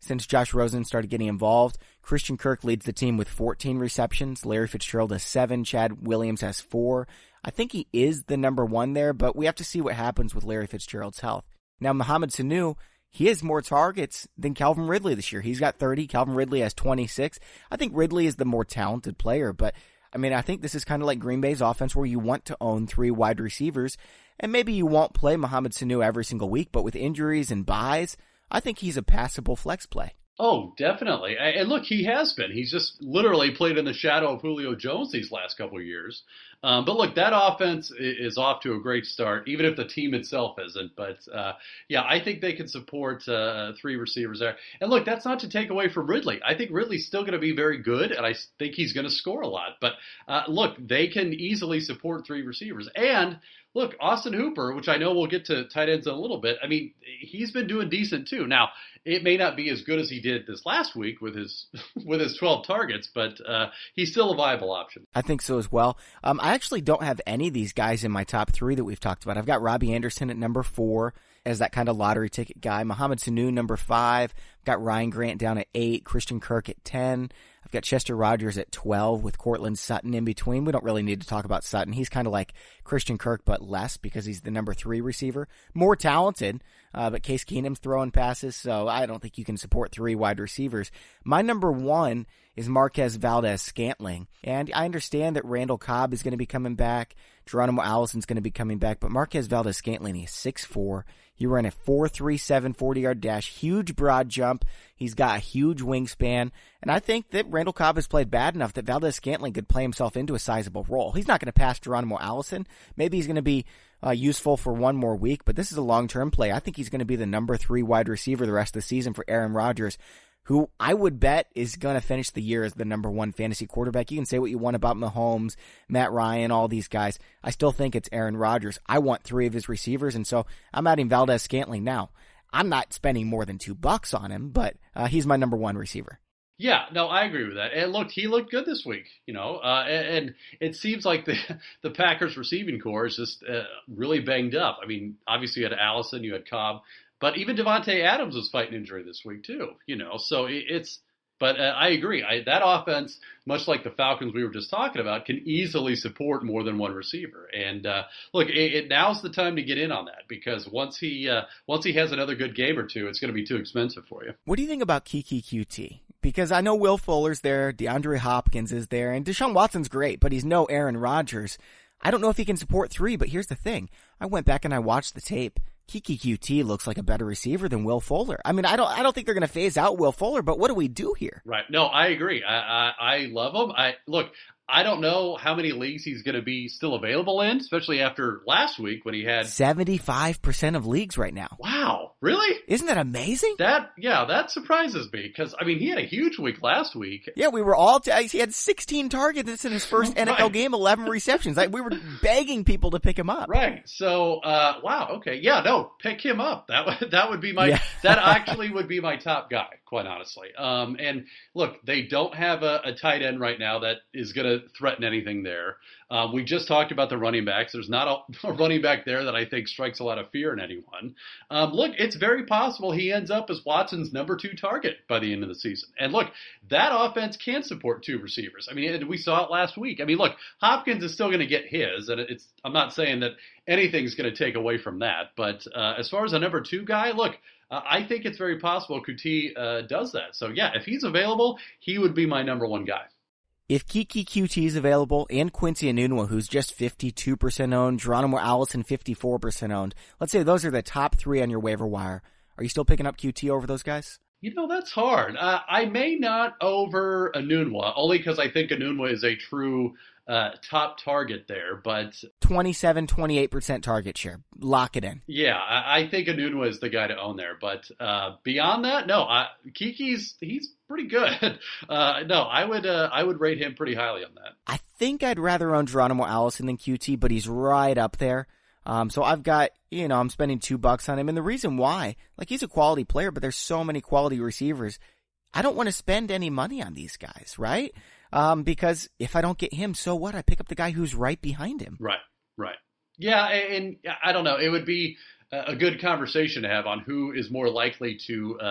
since Josh Rosen started getting involved. Christian Kirk leads the team with fourteen receptions. Larry Fitzgerald has seven. Chad Williams has four. I think he is the number one there, but we have to see what happens with Larry Fitzgerald's health. Now, Mohamed Sanu, he has more targets than Calvin Ridley this year. He's got thirty. Calvin Ridley has twenty-six. I think Ridley is the more talented player, but I mean, I think this is kind of like Green Bay's offense where you want to own three wide receivers, and maybe you won't play Mohamed Sanu every single week, but with injuries and buys, I think he's a passable flex play. Oh, definitely. And look, he has been. He's just literally played in the shadow of Julio Jones these last couple of years. Um, but look, that offense is off to a great start, even if the team itself isn't. But uh, yeah, I think they can support uh, three receivers there. And look, that's not to take away from Ridley. I think Ridley's still going to be very good, and I think he's going to score a lot. But uh, look, they can easily support three receivers. And look, Austin Hooper, which I know we'll get to tight ends in a little bit, I mean, he's been doing decent too. Now, it may not be as good as he did this last week with his with his twelve targets, but uh, he's still a viable option. I think so as well. Um, I actually don't have any of these guys in my top three that we've talked about. I've got Robbie Anderson at number four as that kind of lottery ticket guy. Mohamed Sanu, number five. I've got Ryan Grant down at eight. Christian Kirk at ten. I've got Chester Rogers at twelve with Cortland Sutton in between. We don't really need to talk about Sutton. He's kind of like Christian Kirk, but less because he's the number three receiver. More talented, uh, but Case Keenum's throwing passes, so I don't think you can support three wide receivers. My number one is Marquez Valdes-Scantling, and I understand that Randall Cobb is going to be coming back. Geronimo Allison's going to be coming back, but Marquez Valdes-Scantling, he's six foot four. He ran a four three seven forty-yard dash, huge broad jump. He's got a huge wingspan, and I think that Randall Cobb has played bad enough that Valdes-Scantling could play himself into a sizable role. He's not going to pass Geronimo Allison. Maybe he's going to be uh, useful for one more week, but this is a long-term play. I think he's going to be the number three wide receiver the rest of the season for Aaron Rodgers, who I would bet is going to finish the year as the number one fantasy quarterback. You can say what you want about Mahomes, Matt Ryan, all these guys. I still think it's Aaron Rodgers. I want three of his receivers, and so I'm adding Valdes-Scantling now. I'm not spending more than two bucks on him, but uh, he's my number one receiver. Yeah, no, I agree with that. And look, he looked good this week, you know, uh, and, and it seems like the the Packers receiving core is just uh, really banged up. I mean, obviously you had Allison, you had Cobb, but even Devontae Adams was fighting injury this week too, you know, so it, it's, but uh, I agree. I, that offense, much like the Falcons we were just talking about, can easily support more than one receiver. And uh, look, it, it, now's the time to get in on that because once he uh, once he has another good game or two, it's going to be too expensive for you. What do you think about Kiki Q T? Because I know Will Fuller's there, DeAndre Hopkins is there, and Deshaun Watson's great, but he's no Aaron Rodgers. I don't know if he can support three, but here's the thing. I went back and I watched the tape. Kiki Q T looks like a better receiver than Will Fuller. I mean, I don't, I don't think they're going to phase out Will Fuller, but what do we do here? Right. No, I agree. I, I, I love him. I look. I don't know how many leagues he's going to be still available in, especially after last week when he had seventy-five percent of leagues right now. Wow. Really? Isn't that amazing? That, yeah, that surprises me because, I mean, he had a huge week last week. Yeah, we were all, t- he had sixteen targets in his first N F L right. game, eleven receptions. Like, we were begging people to pick him up. Right. So, uh, wow. Okay. Yeah, no, pick him up. That would, that would be my, yeah. that actually would be my top guy, quite honestly. Um, and look, they don't have a, a tight end right now that is going to threaten anything there. Um, we just talked about the running backs. There's not a, a running back there that I think strikes a lot of fear in anyone. Um, look, it's very possible he ends up as Watson's number two target by the end of the season. And look, that offense can support two receivers. I mean, we saw it last week. I mean, look, Hopkins is still going to get his, and it's. I'm not saying that anything's going to take away from that. But uh, as far as a number two guy, look, uh, I think it's very possible Kuti uh, does that. So yeah, if he's available, he would be my number one guy. If Kiki Q T is available and Quincy Enunwa, who's just fifty-two percent owned, Geronimo Allison, fifty-four percent owned, let's say those are the top three on your waiver wire. Are you still picking up Q T over those guys? You know, that's hard. Uh, I may not over Enunwa, only because I think Enunwa is a true uh, top target there, but twenty-seven, twenty-eight percent target share. Lock it in. Yeah, I, I think Enunwa is the guy to own there, but uh, beyond that, no, I, Kiki's, he's pretty good. Uh, no, I would, uh, I would rate him pretty highly on that. I think I'd rather own Geronimo Allison than Q T, but he's right up there. Um, so I've got, you know, I'm spending two bucks on him. And the reason why, like, he's a quality player, but there's so many quality receivers. I don't want to spend any money on these guys, right? Um, because if I don't get him, so what? I pick up the guy who's right behind him. Right, right. Yeah, and, and I don't know. It would be a good conversation to have on who is more likely to, uh,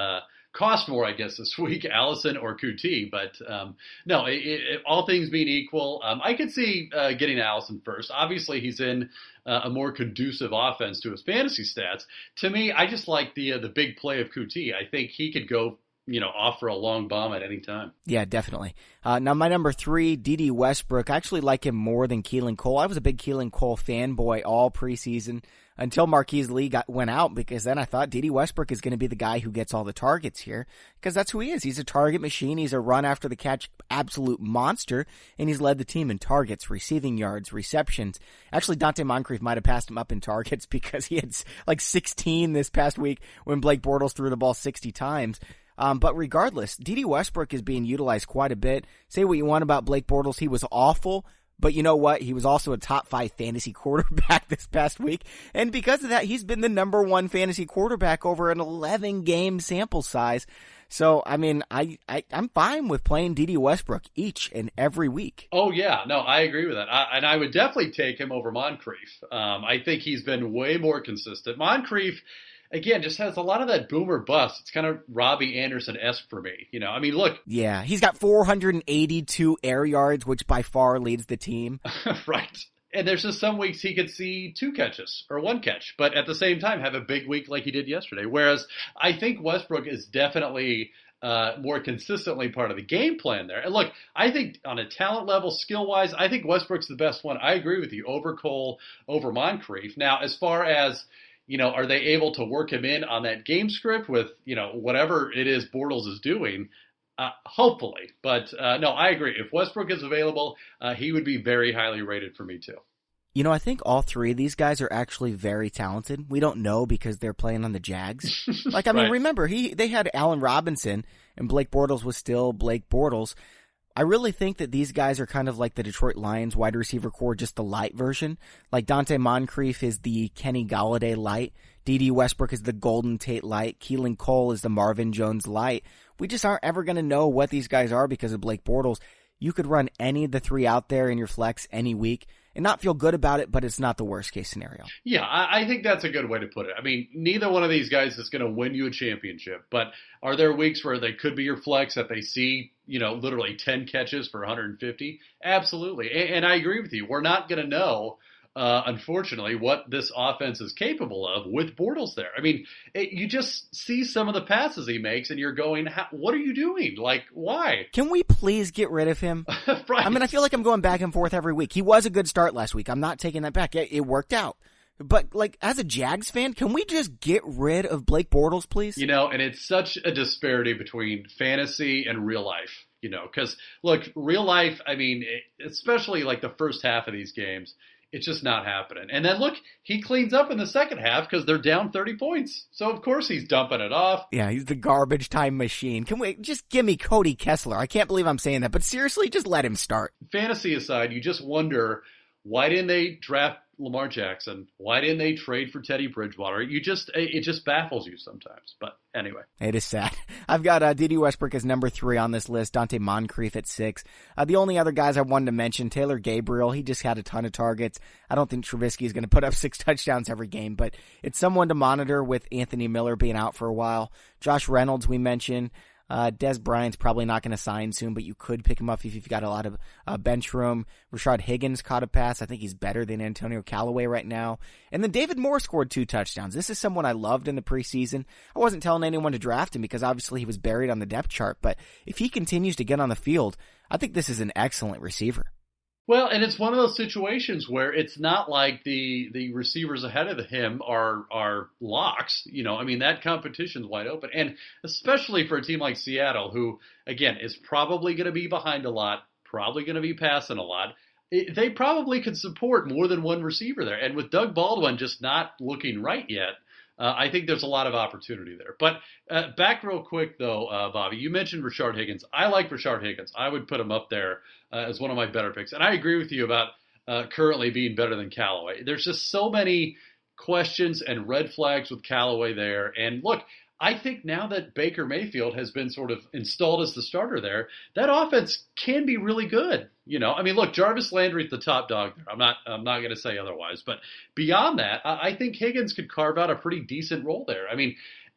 cost more, I guess, this week, Allison or Kuti. But um, no, it, it, all things being equal, um, I could see uh, getting Allison first. Obviously, he's in uh, a more conducive offense to his fantasy stats. To me, I just like the uh, the big play of Kuti. I think he could go, you know, off for a long bomb at any time. Yeah, definitely. Uh, now my number three, D D Westbrook. I actually like him more than Keelan Cole. I was a big Keelan Cole fanboy all preseason until Marquise Lee got, went out, because then I thought D D Westbrook is going to be the guy who gets all the targets here, because that's who he is. He's a target machine. He's a run after the catch absolute monster, and he's led the team in targets, receiving yards, receptions. Actually, Dante Moncrief might have passed him up in targets because he had like sixteen this past week when Blake Bortles threw the ball sixty times. Um, but regardless, D D Westbrook is being utilized quite a bit. Say what you want about Blake Bortles. He was awful, but you know what? He was also a top five fantasy quarterback this past week. And because of that, he's been the number one fantasy quarterback over an eleven game sample size. So, I mean, I, I, I'm fine with playing D D Westbrook each and every week. Oh, yeah. No, I agree with that. I, and I would definitely take him over Moncrief. Um, I think he's been way more consistent. Moncrief, again, just has a lot of that boomer bust. It's kind of Robbie Anderson-esque for me. You know, I mean, look. Yeah, he's got four hundred eighty-two air yards, which by far leads the team. Right. And there's just some weeks he could see two catches or one catch, but at the same time have a big week like he did yesterday. Whereas I think Westbrook is definitely uh, more consistently part of the game plan there. And look, I think on a talent level, skill-wise, I think Westbrook's the best one. I agree with you, over Cole, over Moncrief. Now, as far as, you know, are they able to work him in on that game script with, you know, whatever it is Bortles is doing? Uh, hopefully. But uh, no, I agree. If Westbrook is available, uh, he would be very highly rated for me too. You know, I think all three of these guys are actually very talented. We don't know because they're playing on the Jags. Like, I mean, Right. remember, he they had Allen Robinson, and Blake Bortles was still Blake Bortles. I really think that these guys are kind of like the Detroit Lions wide receiver core, just the light version. Like Dante Moncrief is the Kenny Golladay light. D D Westbrook is the Golden Tate light. Keelan Cole is the Marvin Jones light. We just aren't ever going to know what these guys are because of Blake Bortles. You could run any of the three out there in your flex any week and not feel good about it, but it's not the worst case scenario. Yeah, I, I think that's a good way to put it. I mean, neither one of these guys is going to win you a championship, but are there weeks where they could be your flex that they see, you know, literally ten catches for one hundred fifty? Absolutely. And, and I agree with you. We're not going to know, uh, unfortunately, what this offense is capable of with Bortles there. I mean, it, you just see some of the passes he makes and you're going, How, what are you doing? Like, why? Can we please get rid of him? Right. I mean, I feel like I'm going back and forth every week. He was a good start last week. I'm not taking that back. It, it worked out. But, like, as a Jags fan, can we just get rid of Blake Bortles, please? You know, and it's such a disparity between fantasy and real life, you know, because, look, real life, I mean, especially like the first half of these games, it's just not happening. And then, look, he cleans up in the second half because they're down thirty points. So, of course, he's dumping it off. Yeah, he's the garbage time machine. Can we just give me Cody Kessler? I can't believe I'm saying that, but seriously, just let him start. Fantasy aside, you just wonder, why didn't they draft Lamar Jackson? Why didn't they trade for Teddy Bridgewater? You just, it just baffles you sometimes. But anyway. It is sad. I've got uh, D D Westbrook as number three on this list, Dante Moncrief at six. Uh, the only other guys I wanted to mention, Taylor Gabriel, he just had a ton of targets. I don't think Trubisky is going to put up six touchdowns every game, but it's someone to monitor with Anthony Miller being out for a while. Josh Reynolds, we mentioned. Uh, Des Bryant's probably not going to sign soon, but you could pick him up if you've got a lot of uh, bench room. Rashard Higgins caught a pass. I think he's better than Antonio Callaway right now. And then David Moore scored two touchdowns. This is someone I loved in the preseason. I wasn't telling anyone to draft him because obviously he was buried on the depth chart, but if he continues to get on the field, I think this is an excellent receiver. Well, and it's one of those situations where it's not like the the receivers ahead of him are are locks. You know, I mean, that competition's wide open. And especially for a team like Seattle, who, again, is probably going to be behind a lot, probably going to be passing a lot, it, they probably could support more than one receiver there. And with Doug Baldwin just not looking right yet, Uh, I think there's a lot of opportunity there. But uh, back real quick, though, uh, Bobby, you mentioned Rashard Higgins. I like Rashard Higgins. I would put him up there uh, as one of my better picks. And I agree with you about uh, currently being better than Callaway. There's just so many questions and red flags with Callaway there. And look, I think now that Baker Mayfield has been sort of installed as the starter there, that offense can be really good. You know, I mean, look, Jarvis Landry's the top dog there. I'm not, I'm not going to say otherwise. But beyond that, I, I think Higgins could carve out a pretty decent role there. I mean,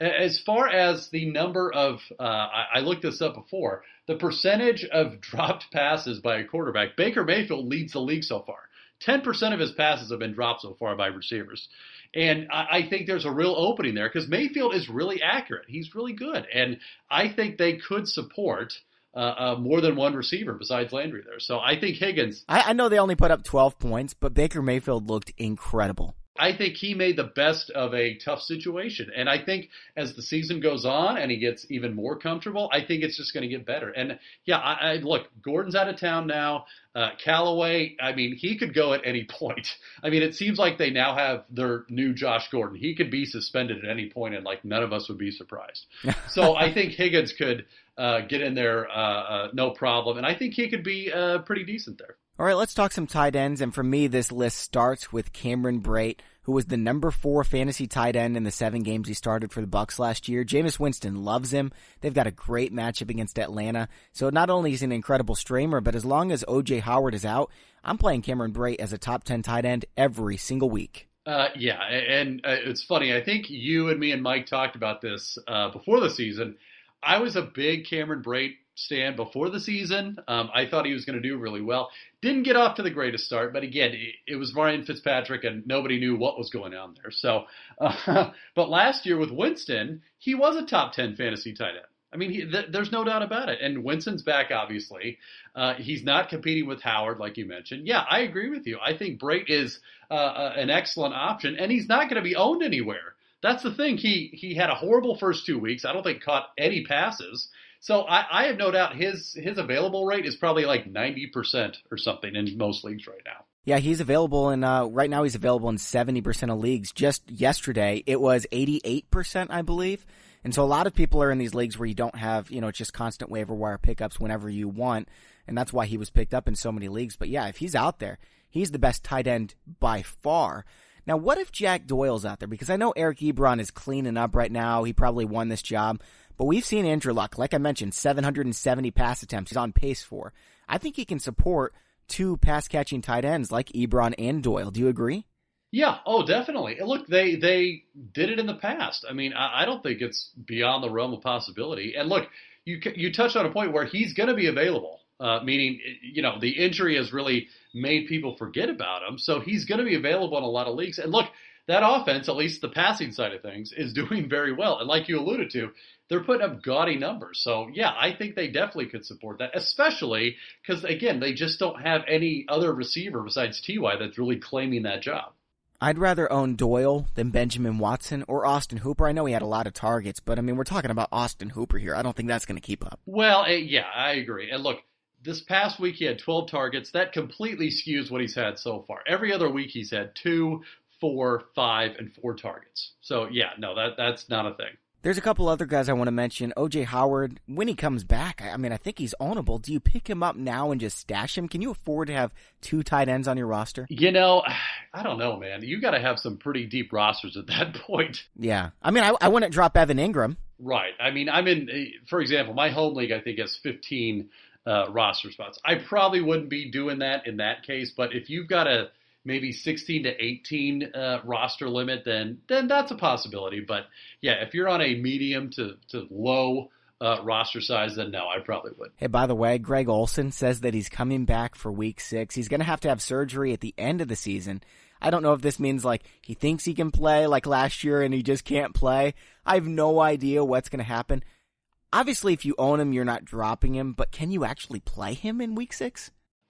As far as the number of, uh, I, I looked this up before, the percentage of dropped passes by a quarterback, Baker Mayfield leads the league so far. ten percent of his passes have been dropped so far by receivers. And I, I think there's a real opening there because Mayfield is really accurate. He's really good. And I think they could support uh, uh, more than one receiver besides Landry there. So I think Higgins. I, I know they only put up twelve points, but Baker Mayfield looked incredible. I think he made the best of a tough situation. And I think as the season goes on and he gets even more comfortable, I think it's just going to get better. And yeah, I, I look, Gordon's out of town now. Uh, Callaway, I mean, he could go at any point. I mean, it seems like they now have their new Josh Gordon. He could be suspended at any point and like none of us would be surprised. So I think Higgins could uh, get in there uh, uh, no problem. And I think he could be uh, pretty decent there. All right, let's talk some tight ends. And for me, this list starts with Cameron Brate, who was the number four fantasy tight end in the seven games he started for the Bucs last year. Jameis Winston loves him. They've got a great matchup against Atlanta. So not only is he an incredible streamer, but as long as O J Howard is out, I'm playing Cameron Brate as a top ten tight end every single week. Uh, yeah, and uh, it's funny. I think you and me and Mike talked about this uh, before the season. I was a big Cameron Brate stan before the season. Um, I thought he was going to do really well. Didn't get off to the greatest start, but again, it, it was Ryan Fitzpatrick and nobody knew what was going on there. So, uh, but last year with Winston, he was a top ten fantasy tight end. I mean, he, th- there's no doubt about it. And Winston's back, obviously. Uh, he's not competing with Howard, like you mentioned. Yeah, I agree with you. I think Brate is uh, uh, an excellent option, and he's not going to be owned anywhere. That's the thing. He he had a horrible first two weeks. I don't think caught any passes. So I, I have no doubt his his available rate is probably like ninety percent or something in most leagues right now. Yeah, he's available in, uh, right now he's available in seventy percent of leagues. Just yesterday, it was eighty-eight percent, I believe. And so a lot of people are in these leagues where you don't have, you know, it's just constant waiver wire pickups whenever you want. And that's why he was picked up in so many leagues. But yeah, if he's out there, he's the best tight end by far. Now, what if Jack Doyle's out there? Because I know Eric Ebron is cleaning up right now. He probably won this job. But we've seen Andrew Luck, like I mentioned, seven hundred seventy pass attempts he's on pace for. I think he can support two pass-catching tight ends like Ebron and Doyle. Do you agree? Yeah, oh, definitely. Look, they they did it in the past. I mean, I, I don't think it's beyond the realm of possibility. And look, you you touched on a point where he's going to be available, uh, meaning, you know, the injury has really made people forget about him. So he's going to be available in a lot of leagues. And look, that offense, at least the passing side of things, is doing very well. And like you alluded to, they're putting up gaudy numbers. So, yeah, I think they definitely could support that, especially because, again, they just don't have any other receiver besides T Y that's really claiming that job. I'd rather own Doyle than Benjamin Watson or Austin Hooper. I know he had a lot of targets, but, I mean, we're talking about Austin Hooper here. I don't think that's going to keep up. Well, yeah, I agree. And look, this past week he had twelve targets. That completely skews what he's had so far. Every other week he's had two, four, five, and four targets. So, yeah, no, that that's not a thing. There's a couple other guys I want to mention. O J Howard, when he comes back, I mean, I think he's ownable. Do you pick him up now and just stash him? Can you afford to have two tight ends on your roster? You know, I don't know, man. You got to have some pretty deep rosters at that point. Yeah. I mean, I, I wouldn't drop Evan Ingram. Right. I mean, I'm in, for example, my home league, I think, has fifteen uh, roster spots. I probably wouldn't be doing that in that case, but if you've got a maybe sixteen to eighteen uh, roster limit, then then that's a possibility. But yeah, if you're on a medium to, to low uh, roster size, then no, I probably would. Hey, by the way, Greg Olsen says that he's coming back for week six. He's going to have to have surgery at the end of the season. I don't know if this means like he thinks he can play like last year and he just can't play. I have no idea what's going to happen. Obviously, if you own him, you're not dropping him, but can you actually play him in week six?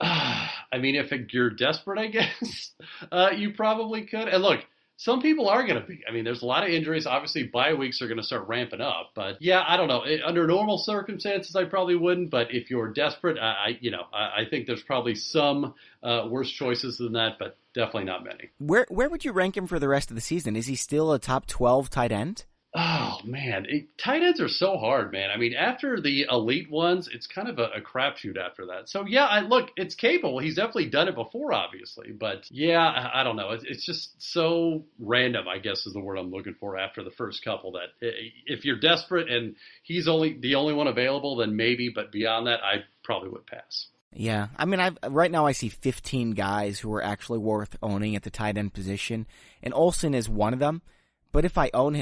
I mean, if you're desperate, I guess, uh, you probably could. And look, some people are going to be. I mean, there's a lot of injuries. Obviously, bye weeks are going to start ramping up. But yeah, I don't know. It, under normal circumstances, I probably wouldn't. But if you're desperate, I, I you know, I, I think there's probably some uh, worse choices than that, but definitely not many. Where where would you rank him for the rest of the season? Is he still a top twelve tight end? Oh, man. It, tight ends are so hard, man. I mean, after the elite ones, it's kind of a, a crapshoot after that. So, yeah, I, look, it's capable. He's definitely done it before, obviously. But, yeah, I, I don't know. It's, it's just so random, I guess, is the word I'm looking for after the first couple. That if you're desperate and he's only the only one available, then maybe. But beyond that, I probably would pass. Yeah. I mean, I've, right now I see fifteen guys who are actually worth owning at the tight end position. And Olsen is one of them. But if I own him,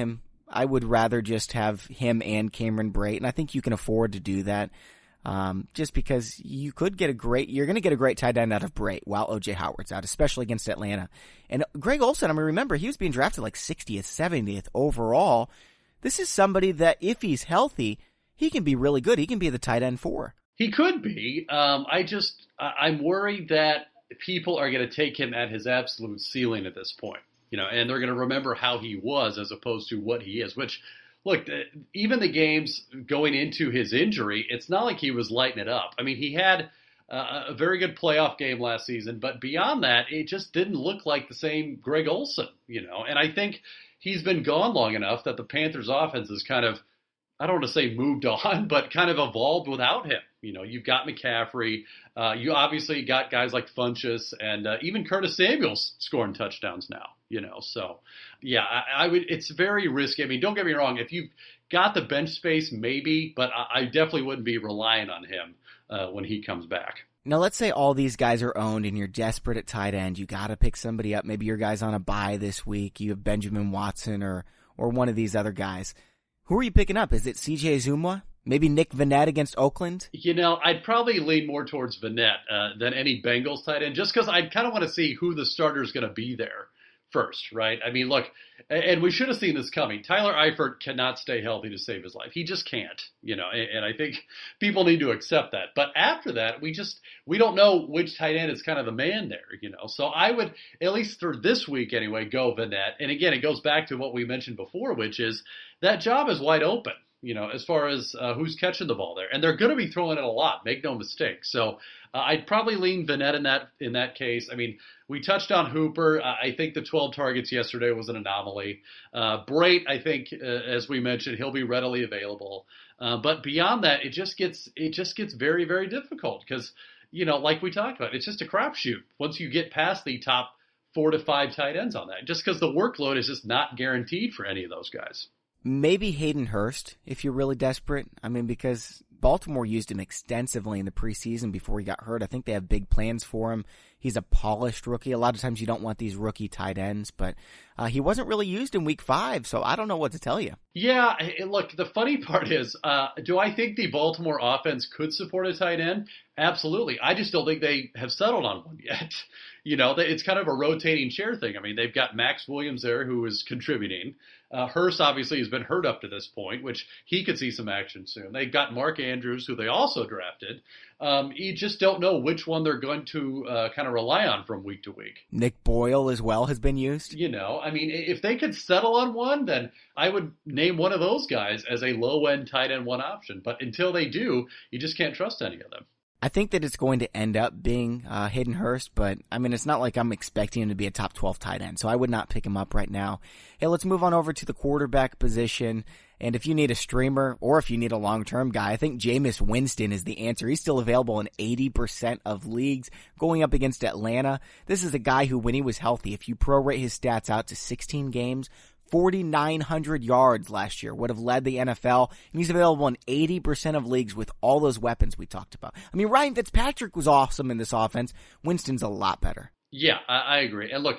I would rather just have him and Cameron Brate, and I think you can afford to do that. Um, just because you could get a great, you're going to get a great tight end out of Brate while O J Howard's out, especially against Atlanta. And Greg Olsen, I mean, remember, he was being drafted like sixtieth, seventieth overall. This is somebody that if he's healthy, he can be really good. He can be the tight end four. He could be. Um, I just, I'm worried that people are going to take him at his absolute ceiling at this point, you know, and they're going to remember how he was as opposed to what he is, which, look, even the games going into his injury, it's not like he was lighting it up. I mean, he had uh, a very good playoff game last season, but beyond that, it just didn't look like the same Greg Olsen, you know, and I think he's been gone long enough that the Panthers offense has kind of, I don't want to say moved on, but kind of evolved without him. You know, you've got McCaffrey. Uh, you obviously got guys like Funchess and uh, even Curtis Samuel's scoring touchdowns now, you know. So, yeah, I, I would. It's very risky. I mean, don't get me wrong. If you've got the bench space, maybe, but I, I definitely wouldn't be relying on him uh, when he comes back. Now, let's say all these guys are owned and you're desperate at tight end. You got to pick somebody up. Maybe your guy's on a bye this week. You have Benjamin Watson or or one of these other guys. Who are you picking up? Is it C J Uzomah? Maybe Nick Vannett against Oakland? You know, I'd probably lean more towards Vannett uh, than any Bengals tight end, just because I'd kind of want to see who the starter is going to be there first, right? I mean, look, and we should have seen this coming. Tyler Eifert cannot stay healthy to save his life. He just can't, you know, and, and I think people need to accept that. But after that, we just, we don't know which tight end is kind of the man there, you know. So I would, at least for this week anyway, go Vannett. And again, it goes back to what we mentioned before, which is that job is wide open, you know, as far as uh, who's catching the ball there. And they're going to be throwing it a lot, make no mistake. So uh, I'd probably lean Vannett in that in that case. I mean, we touched on Hooper. Uh, I think the twelve targets yesterday was an anomaly. Uh, Brate, I think, uh, as we mentioned, he'll be readily available. Uh, but beyond that, it just gets it just gets very, very difficult because, you know, like we talked about, it's just a crapshoot once you get past the top four to five tight ends on that, just because the workload is just not guaranteed for any of those guys. Maybe Hayden Hurst if you're really desperate. I mean, because Baltimore used him extensively in the preseason before he got hurt. I think they have big plans for him. He's a polished rookie. A lot of times you don't want these rookie tight ends, but uh, he wasn't really used in week five, so I don't know what to tell you. Yeah, look, the funny part is, uh, do I think the Baltimore offense could support a tight end? Absolutely. I just don't think they have settled on one yet. You know, it's kind of a rotating chair thing. I mean, they've got Max Williams there who is contributing. Uh, Hurst obviously has been hurt up to this point, which he could see some action soon. They've got Mark Andrews, who they also drafted. Um, you just don't know which one they're going to uh, kind of rely on from week to week. Nick Boyle as well has been used. You know, I mean, if they could settle on one, then I would name one of those guys as a low-end tight end one option. But until they do, you just can't trust any of them. I think that it's going to end up being uh, Hayden Hurst, but I mean, it's not like I'm expecting him to be a top twelve tight end, so I would not pick him up right now. Hey, let's move on over to the quarterback position. And if you need a streamer or if you need a long-term guy, I think Jameis Winston is the answer. He's still available in eighty percent of leagues going up against Atlanta. This is a guy who, when he was healthy, if you prorate his stats out to sixteen games, forty-nine hundred yards last year, would have led the N F L, and he's available in eighty percent of leagues with all those weapons we talked about. I mean, Ryan Fitzpatrick was awesome in this offense. Winston's a lot better. Yeah, I, I agree. And look,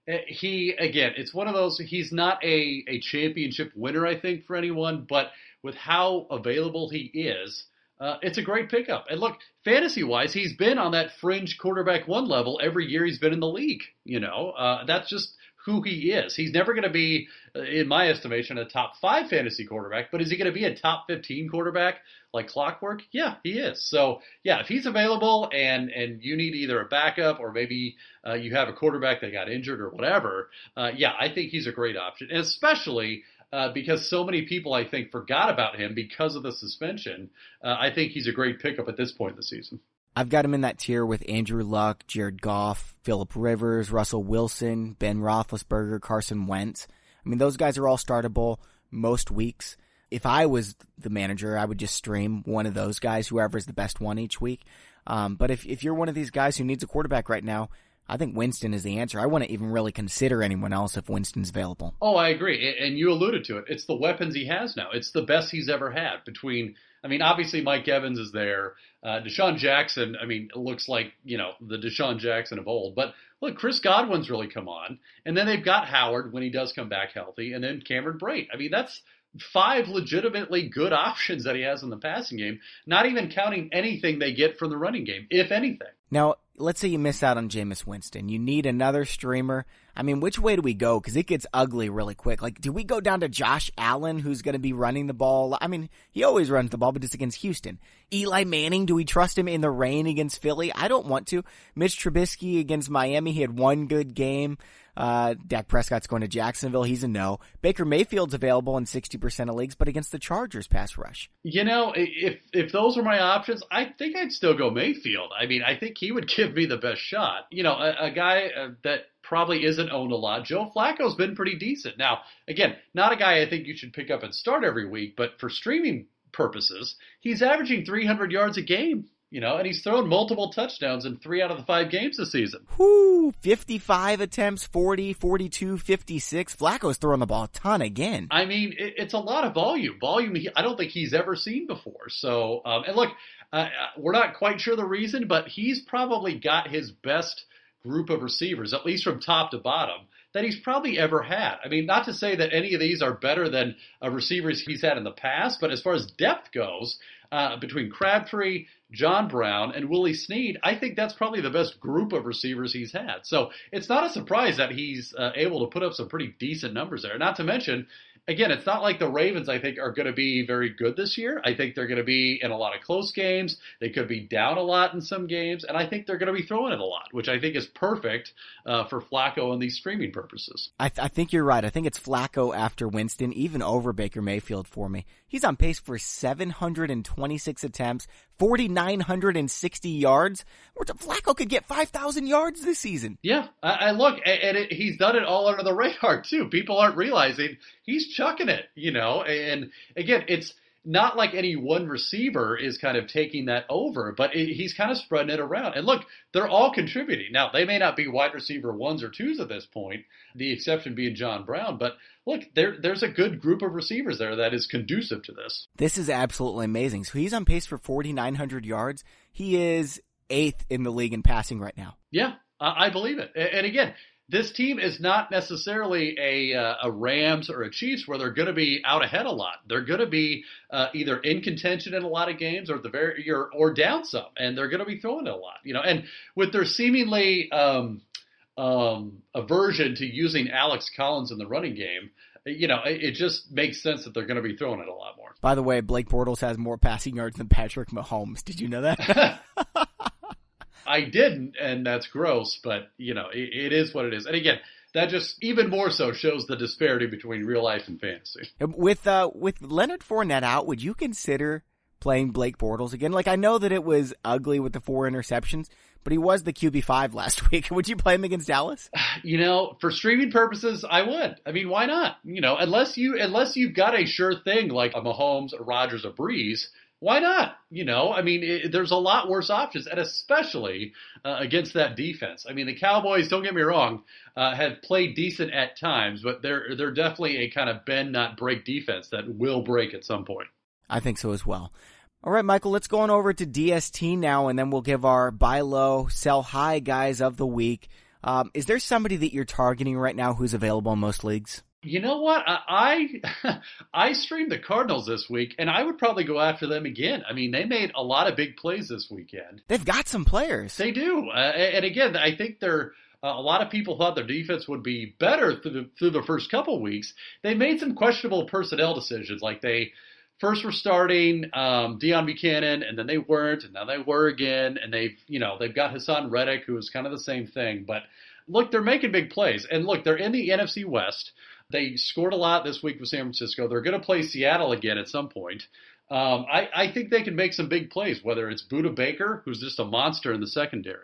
he, again, it's one of those, he's not a, a championship winner, I think, for anyone, but with how available he is, uh, it's a great pickup. And look, fantasy-wise, he's been on that fringe quarterback one level every year he's been in the league. You know, uh, that's just who he is. He's never going to be, in my estimation, a top five fantasy quarterback, but is he going to be a top fifteen quarterback like clockwork? Yeah, he is. So, yeah, if he's available and, and you need either a backup or maybe uh, you have a quarterback that got injured or whatever, uh, yeah, I think he's a great option, and especially uh, because so many people, I think, forgot about him because of the suspension. Uh, I think he's a great pickup at this point in the season. I've got him in that tier with Andrew Luck, Jared Goff, Phillip Rivers, Russell Wilson, Ben Roethlisberger, Carson Wentz. I mean, those guys are all startable most weeks. If I was the manager, I would just stream one of those guys, whoever's the best one each week. Um, but if, if you're one of these guys who needs a quarterback right now, I think Winston is the answer. I wouldn't even really consider anyone else if Winston's available. Oh, I agree. And you alluded to it. It's the weapons he has now. It's the best he's ever had between, I mean, obviously Mike Evans is there. Uh, Deshaun Jackson, I mean, it looks like, you know, the Deshaun Jackson of old. But look, Chris Godwin's really come on. And then they've got Howard when he does come back healthy. And then Cameron Brate. I mean, that's five legitimately good options that he has in the passing game, not even counting anything they get from the running game, if anything. Now, let's say you miss out on Jameis Winston. You need another streamer. I mean, which way do we go? Because it gets ugly really quick. Like, do we go down to Josh Allen, who's going to be running the ball? I mean, he always runs the ball, but it's against Houston. Eli Manning, do we trust him in the rain against Philly? I don't want to. Mitch Trubisky against Miami, he had one good game. Uh, Dak Prescott's going to Jacksonville. He's a no. Baker Mayfield's available in sixty percent of leagues, but against the Chargers pass rush. You know, if if those were my options, I think I'd still go Mayfield. I mean, I think he would give me the best shot. You know, a, a guy uh, that probably isn't owned a lot. Joe Flacco's been pretty decent. Now, again, not a guy I think you should pick up and start every week, but for streaming purposes, he's averaging three hundred yards a game. You know, and he's thrown multiple touchdowns in three out of the five games this season. Whoo, fifty-five attempts, forty, forty-two, fifty-six. Flacco's throwing the ball a ton again. I mean, it, it's a lot of volume. Volume he, I don't think he's ever seen before. So, um, and look, uh, we're not quite sure the reason, but he's probably got his best group of receivers, at least from top to bottom, that he's probably ever had. I mean, not to say that any of these are better than uh, receivers he's had in the past, but as far as depth goes, uh, between Crabtree, John Brown, and Willie Snead, I think that's probably the best group of receivers he's had. So it's not a surprise that he's uh, able to put up some pretty decent numbers there. Not to mention, again, it's not like the Ravens, I think, are going to be very good this year. I think they're going to be in a lot of close games. They could be down a lot in some games, and I think they're going to be throwing it a lot, which I think is perfect uh, for Flacco and these streaming purposes. I, th- I think you're right. I think it's Flacco after Winston, even over Baker Mayfield for me. He's on pace for seven hundred twenty-six attempts, four thousand nine hundred sixty yards. Flacco could get five thousand yards this season. Yeah, I, I look, and it, he's done it all under the radar, too. People aren't realizing he's chucking it, you know. And, again, it's not like any one receiver is kind of taking that over, but it, he's kind of spreading it around. And, look, they're all contributing. Now, they may not be wide receiver ones or twos at this point, the exception being John Brown, but look, there, there's a good group of receivers there that is conducive to this. This is absolutely amazing. So he's on pace for four thousand nine hundred yards. He is eighth in the league in passing right now. Yeah, I believe it. And again, this team is not necessarily a uh, a Rams or a Chiefs where they're going to be out ahead a lot. They're going to be uh, either in contention in a lot of games or at the very or, or down some, and they're going to be throwing it a lot. You know, and with their seemingly um, um, aversion to using Alex Collins in the running game, you know, it, it just makes sense that they're going to be throwing it a lot more. By the way, Blake Bortles has more passing yards than Patrick Mahomes. Did you know that? I didn't, and that's gross, but, you know, it, it is what it is. And again, that just even more so shows the disparity between real life and fantasy. With uh, with Leonard Fournette out, would you consider playing Blake Bortles again? Like, I know that it was ugly with the four interceptions, but he was the Q B five last week. Would you play him against Dallas? You know, for streaming purposes, I would. I mean, why not? You know, unless, you, unless you've got a sure thing like a Mahomes, a Rodgers, a Breeze, why not? You know, I mean, it, there's a lot worse options, and especially uh, against that defense. I mean, the Cowboys, don't get me wrong, uh, have played decent at times, but they're they're definitely a kind of bend, not break defense that will break at some point. I think so as well. All right, Michael, let's go on over to D S T now, and then we'll give our buy low, sell high guys of the week. Um, is there somebody that you're targeting right now who's available in most leagues? You know what? I I, I streamed the Cardinals this week, and I would probably go after them again. I mean, they made a lot of big plays this weekend. They've got some players. They do. Uh, and again, I think they're uh, a lot of people thought their defense would be better through the, through the first couple weeks. They made some questionable personnel decisions, like they first were starting um, Deion Buchanan, and then they weren't, and now they were again, and they've, you know, they've got Hassan Reddick, who is kind of the same thing. But look, they're making big plays, and look, they're in the N F C West. They scored a lot this week with San Francisco. They're going to play Seattle again at some point. Um, I, I think they can make some big plays, whether it's Budda Baker, who's just a monster in the secondary,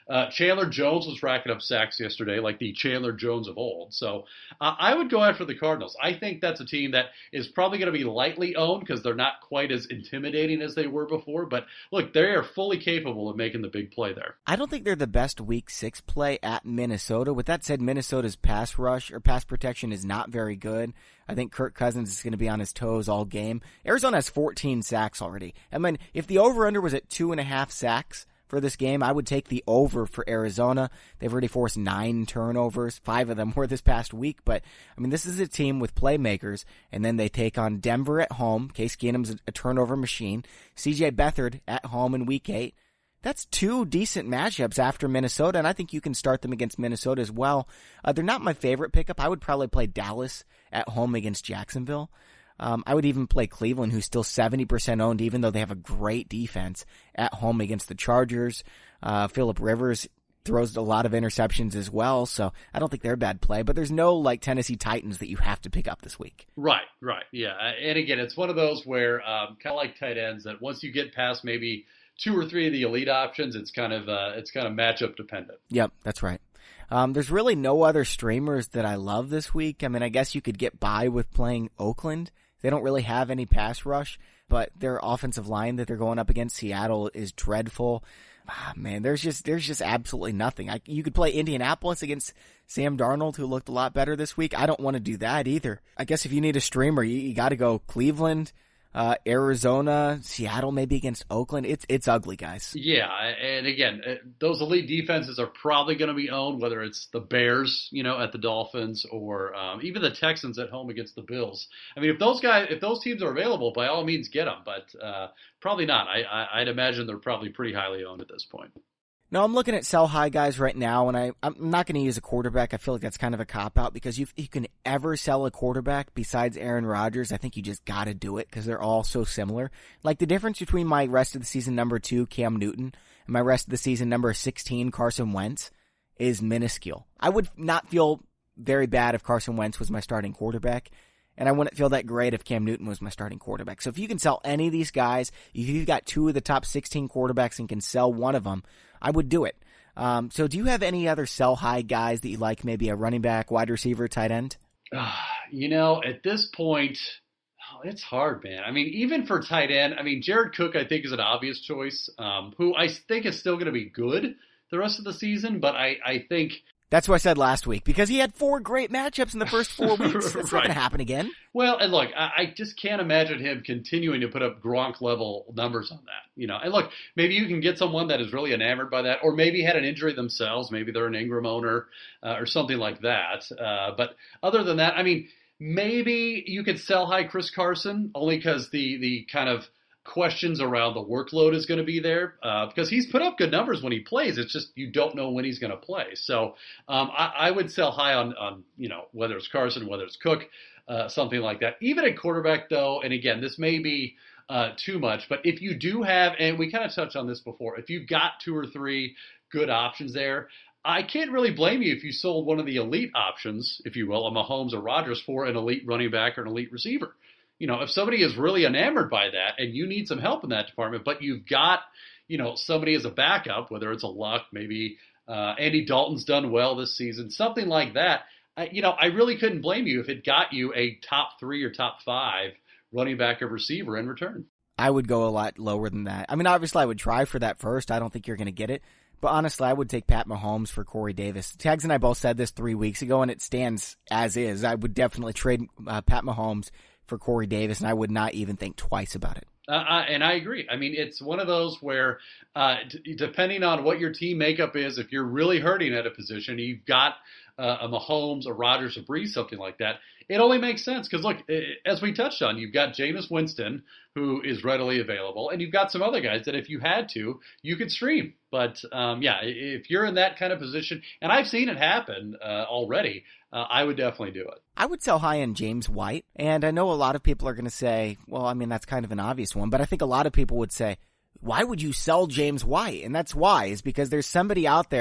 Uh, Chandler Jones was racking up sacks yesterday, like the Chandler Jones of old. So uh, I would go after the Cardinals. I think that's a team that is probably going to be lightly owned because they're not quite as intimidating as they were before. But look, they are fully capable of making the big play there. I don't think they're the best week six play at Minnesota. With that said, Minnesota's pass rush or pass protection is not very good. I think Kirk Cousins is going to be on his toes all game. Arizona has fourteen sacks already. I mean, if the over-under was at two and a half sacks for this game, I would take the over for Arizona. They've already forced nine turnovers. Five of them were this past week. But, I mean, this is a team with playmakers. And then they take on Denver at home. Case Keenum's a turnover machine. C J Beathard at home in week eight. That's two decent matchups after Minnesota, and I think you can start them against Minnesota as well. Uh, they're not my favorite pickup. I would probably play Dallas at home against Jacksonville. Um, I would even play Cleveland, who's still seventy percent owned, even though they have a great defense, at home against the Chargers. Uh, Phillip Rivers throws a lot of interceptions as well, so I don't think they're a bad play. But there's no, like, Tennessee Titans that you have to pick up this week. Right, right, yeah. And again, it's one of those where, um, kind of like tight ends, that once you get past maybe two or three of the elite options, it's kind of uh, it's kind of matchup dependent. Yep, that's right. Um, there's really no other streamers that I love this week. I mean, I guess you could get by with playing Oakland. They don't really have any pass rush, but their offensive line that they're going up against Seattle is dreadful. Ah, man, there's just there's just absolutely nothing. I, you could play Indianapolis against Sam Darnold, who looked a lot better this week. I don't want to do that either. I guess if you need a streamer, you, you got to go Cleveland, Uh, Arizona, Seattle, maybe against Oakland. It's it's ugly, guys. Yeah, and again, those elite defenses are probably going to be owned, whether it's the Bears, you know, at the Dolphins, or um, even the Texans at home against the Bills. I mean, if those guys, if those teams are available, by all means, get them. But uh, probably not. I, I, I'd imagine they're probably pretty highly owned at this point. No, I'm looking at sell high guys right now, and I, I'm not going to use a quarterback. I feel like that's kind of a cop-out because if you can ever sell a quarterback besides Aaron Rodgers, I think you just got to do it because they're all so similar. Like the difference between my rest of the season number two, Cam Newton, and my rest of the season number sixteen, Carson Wentz, is minuscule. I would not feel very bad if Carson Wentz was my starting quarterback, and I wouldn't feel that great if Cam Newton was my starting quarterback. So if you can sell any of these guys, if you've got two of the top sixteen quarterbacks and can sell one of them, I would do it. Um, so do you have any other sell high guys that you like, maybe a running back, wide receiver, tight end? Uh, you know, at this point, oh, it's hard, man. I mean, even for tight end, I mean, Jared Cook, I think, is an obvious choice, um, who I think is still going to be good the rest of the season, but I, I think... That's what I said last week, because he had four great matchups in the first four weeks. That's right. Not going to happen again. Well, and look, I, I just can't imagine him continuing to put up Gronk-level numbers on that. You know, and look, maybe you can get someone that is really enamored by that, or maybe had an injury themselves. Maybe they're an Ingram owner uh, or something like that. Uh, but other than that, I mean, maybe you could sell high Chris Carson, only because the the kind of questions around the workload is going to be there uh, because he's put up good numbers when he plays. It's just you don't know when he's going to play. So um, I, I would sell high on, on, you know, whether it's Carson, whether it's Cook, uh, something like that. Even at quarterback, though, and again, this may be uh, too much, but if you do have, and we kind of touched on this before, if you've got two or three good options there, I can't really blame you if you sold one of the elite options, if you will, a Mahomes or Rodgers for an elite running back or an elite receiver. You know, if somebody is really enamored by that and you need some help in that department, but you've got, you know, somebody as a backup, whether it's a Luck, maybe uh, Andy Dalton's done well this season, something like that, I, you know, I really couldn't blame you if it got you a top three or top five running back or receiver in return. I would go a lot lower than that. I mean, obviously I would try for that first. I don't think you're going to get it. But honestly, I would take Pat Mahomes for Corey Davis. Tags and I both said this three weeks ago, and it stands as is. I would definitely trade uh, Pat Mahomes for Corey Davis, and I would not even think twice about it. Uh, I, and I agree. I mean, it's one of those where, uh, d- depending on what your team makeup is, if you're really hurting at a position, you've got uh, a Mahomes, a Rodgers, a Brees, something like that, it only makes sense. Because, look, as we touched on, you've got Jameis Winston, who is readily available, and you've got some other guys that if you had to, you could stream. But, um, yeah, if you're in that kind of position, and I've seen it happen uh, already, uh, I would definitely do it. I would sell high end James White, and I know a lot of people are going to say, well, I mean, that's kind of an obvious one, but I think a lot of people would say, why would you sell James White? And that's why, is because there's somebody out there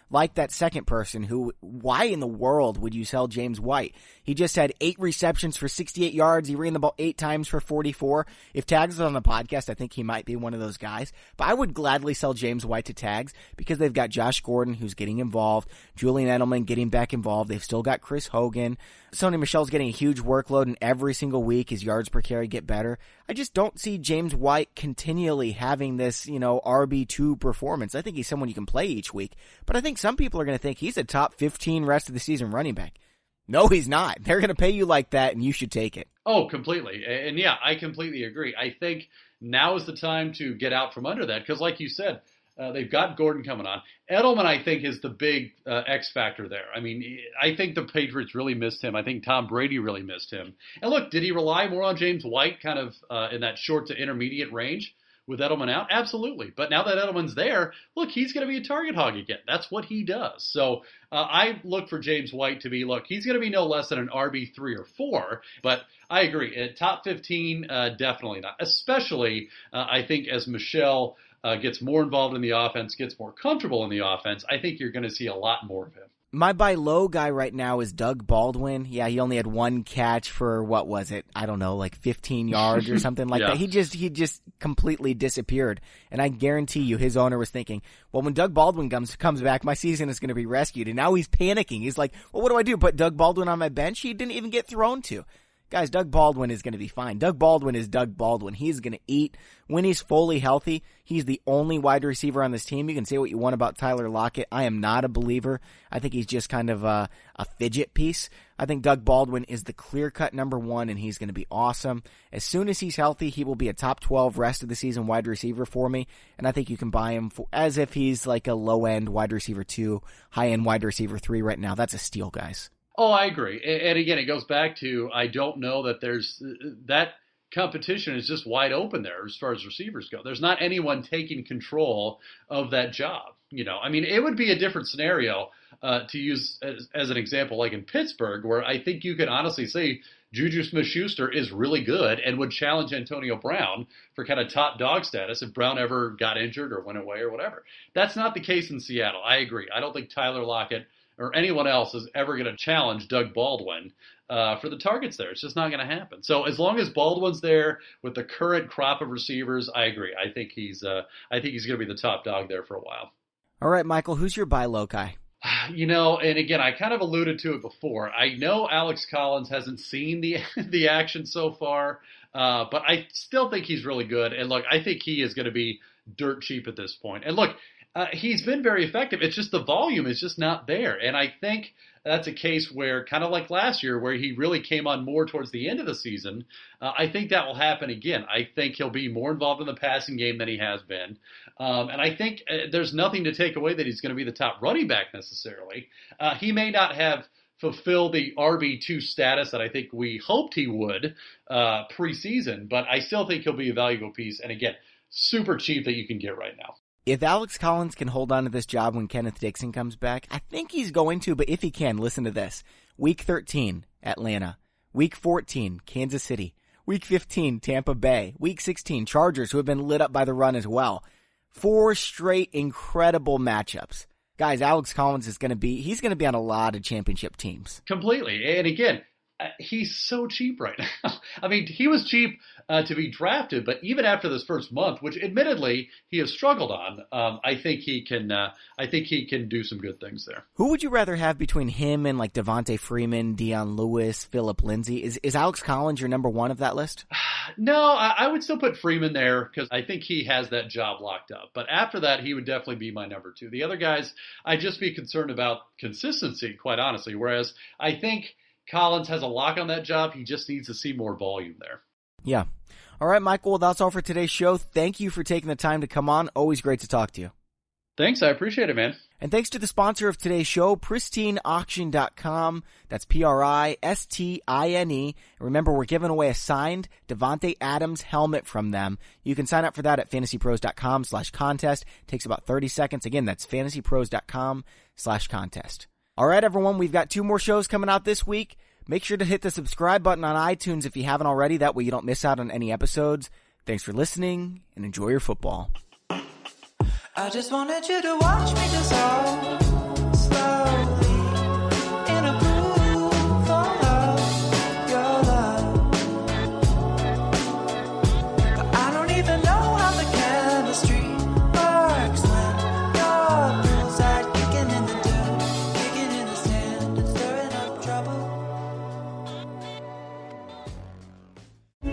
like that second person who, why in the world would you sell James White? He just had eight receptions for sixty-eight yards. He ran the ball eight times for forty-four. If Tags was on the podcast, I think he might be one of those guys. But I would gladly sell James White to Tags because they've got Josh Gordon who's getting involved, Julian Edelman getting back involved. They've still got Chris Hogan. Sony Michel's getting a huge workload, and every single week his yards per carry get better. I just don't see James White continually having this, you know, R B two performance. I think he's someone you can play each week, but I think some people are going to think he's a top fifteen rest of the season running back. No, he's not. They're going to pay you like that, and you should take it. Oh, completely. And yeah, I completely agree. I think now is the time to get out from under that because, like you said, uh, they've got Gordon coming on. Edelman, I think, is the big uh, X factor there. I mean, I think the Patriots really missed him. I think Tom Brady really missed him. And look, did he rely more on James White kind of uh, in that short to intermediate range with Edelman out? Absolutely. But now that Edelman's there, look, he's going to be a target hog again. That's what he does. So uh, I look for James White to be, look, he's going to be no less than an R B three or four. But I agree. At top fifteen, uh, definitely not. Especially, uh, I think, as Michel uh, gets more involved in the offense, gets more comfortable in the offense, I think you're going to see a lot more of him. My buy low guy right now is Doug Baldwin. Yeah, he only had one catch for, what was it? I don't know, like fifteen yards or something like yeah. that. He just, he just completely disappeared. And I guarantee you his owner was thinking, well, when Doug Baldwin comes, comes back, my season is going to be rescued. And now he's panicking. He's like, well, what do I do? Put Doug Baldwin on my bench? He didn't even get thrown to. Guys, Doug Baldwin is going to be fine. Doug Baldwin is Doug Baldwin. He's going to eat. When he's fully healthy, he's the only wide receiver on this team. You can say what you want about Tyler Lockett. I am not a believer. I think he's just kind of a, a fidget piece. I think Doug Baldwin is the clear-cut number one, and he's going to be awesome. As soon as he's healthy, he will be a top twelve rest of the season wide receiver for me, and I think you can buy him for, as if he's like a low-end wide receiver two, high-end wide receiver three right now. That's a steal, guys. Oh, I agree. And again, it goes back to I don't know that there's that competition is just wide open there as far as receivers go. There's not anyone taking control of that job. You know, I mean, it would be a different scenario uh, to use as, as an example, like in Pittsburgh, where I think you could honestly say Juju Smith-Schuster is really good and would challenge Antonio Brown for kind of top dog status if Brown ever got injured or went away or whatever. That's not the case in Seattle. I agree. I don't think Tyler Lockett or anyone else is ever going to challenge Doug Baldwin uh, for the targets there. It's just not going to happen. So as long as Baldwin's there with the current crop of receivers, I agree. I think he's uh, I think he's going to be the top dog there for a while. All right, Michael, who's your buy low guy? You know, and again, I kind of alluded to it before. I know Alex Collins hasn't seen the the action so far, uh, but I still think he's really good. And look, I think he is going to be dirt cheap at this point. And look, Uh, he's been very effective. It's just the volume is just not there. And I think that's a case where, kind of like last year, where he really came on more towards the end of the season, uh, I think that will happen again. I think he'll be more involved in the passing game than he has been. Um, and I think uh, there's nothing to take away that he's going to be the top running back necessarily. Uh, he may not have fulfilled the R B two status that I think we hoped he would uh, preseason, but I still think he'll be a valuable piece. And again, super cheap that you can get right now. If Alex Collins can hold on to this job when Kenneth Dixon comes back, I think he's going to, but if he can, listen to this. Week thirteen, Atlanta. Week fourteen, Kansas City. Week fifteen, Tampa Bay. Week sixteen, Chargers, who have been lit up by the run as well. Four straight incredible matchups. Guys, Alex Collins is going to be, he's going to be on a lot of championship teams. Completely. And again, Uh, he's so cheap right now. I mean, he was cheap uh, to be drafted, but even after this first month, which admittedly he has struggled on, um, I think he can. Uh, I think he can do some good things there. Who would you rather have between him and like Devontae Freeman, Dion Lewis, Phillip Lindsay? Is is Alex Collins your number one of that list? No, I, I would still put Freeman there because I think he has that job locked up. But after that, he would definitely be my number two. The other guys, I'd just be concerned about consistency, quite honestly. Whereas I think Collins has a lock on that job. He just needs to see more volume there. Yeah. All right, Michael, well, that's all for today's show. Thank you for taking the time to come on. Always great to talk to you. Thanks. I appreciate it, man. And thanks to the sponsor of today's show, pristine auction dot com. That's P R I S T I N E. Remember, we're giving away a signed Devontae Adams helmet from them. You can sign up for that at fantasypros.com slash contest. It takes about thirty seconds. Again, that's fantasypros.com slash contest. All right, everyone, we've got two more shows coming out this week. Make sure to hit the subscribe button on iTunes if you haven't already. That way you don't miss out on any episodes. Thanks for listening, and enjoy your football. I just wanted you to watch me dissolve.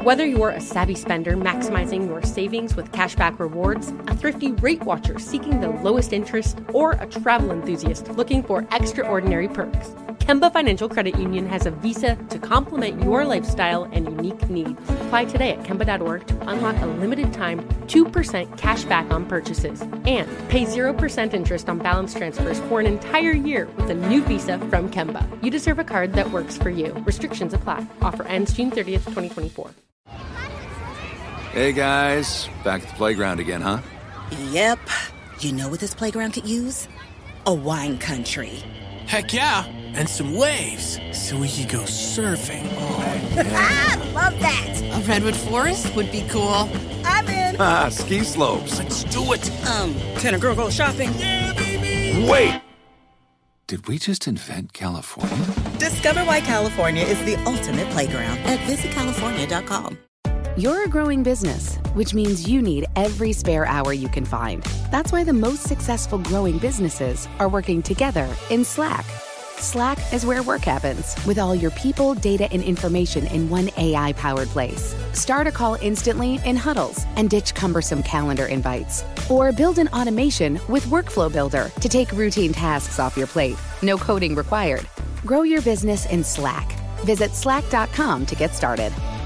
Whether you're a savvy spender maximizing your savings with cashback rewards, a thrifty rate watcher seeking the lowest interest, or a travel enthusiast looking for extraordinary perks, Kemba Financial Credit Union has a visa to complement your lifestyle and unique needs. Apply today at Kemba dot org to unlock a limited time two percent cash back on purchases and pay zero percent interest on balance transfers for an entire year with a new visa from Kemba. You deserve a card that works for you. Restrictions apply. Offer ends June thirtieth, twenty twenty-four. Hey guys, back at the playground again, huh? Yep. You know what this playground could use? A wine country. Heck yeah, and some waves so we could go surfing. Oh, yeah. I love that. A redwood forest would be cool. I'm in. Ah, ski slopes. Let's do it. Um, can a girl go shopping? Yeah, baby. Wait! Did we just invent California? Discover why California is the ultimate playground at visit california dot com. You're a growing business, which means you need every spare hour you can find. That's why the most successful growing businesses are working together in Slack. Slack is where work happens, with all your people, data, and information in one A I-powered place. Start a call instantly in huddles and ditch cumbersome calendar invites. Or build an automation with Workflow Builder to take routine tasks off your plate. No coding required. Grow your business in Slack. Visit slack dot com to get started.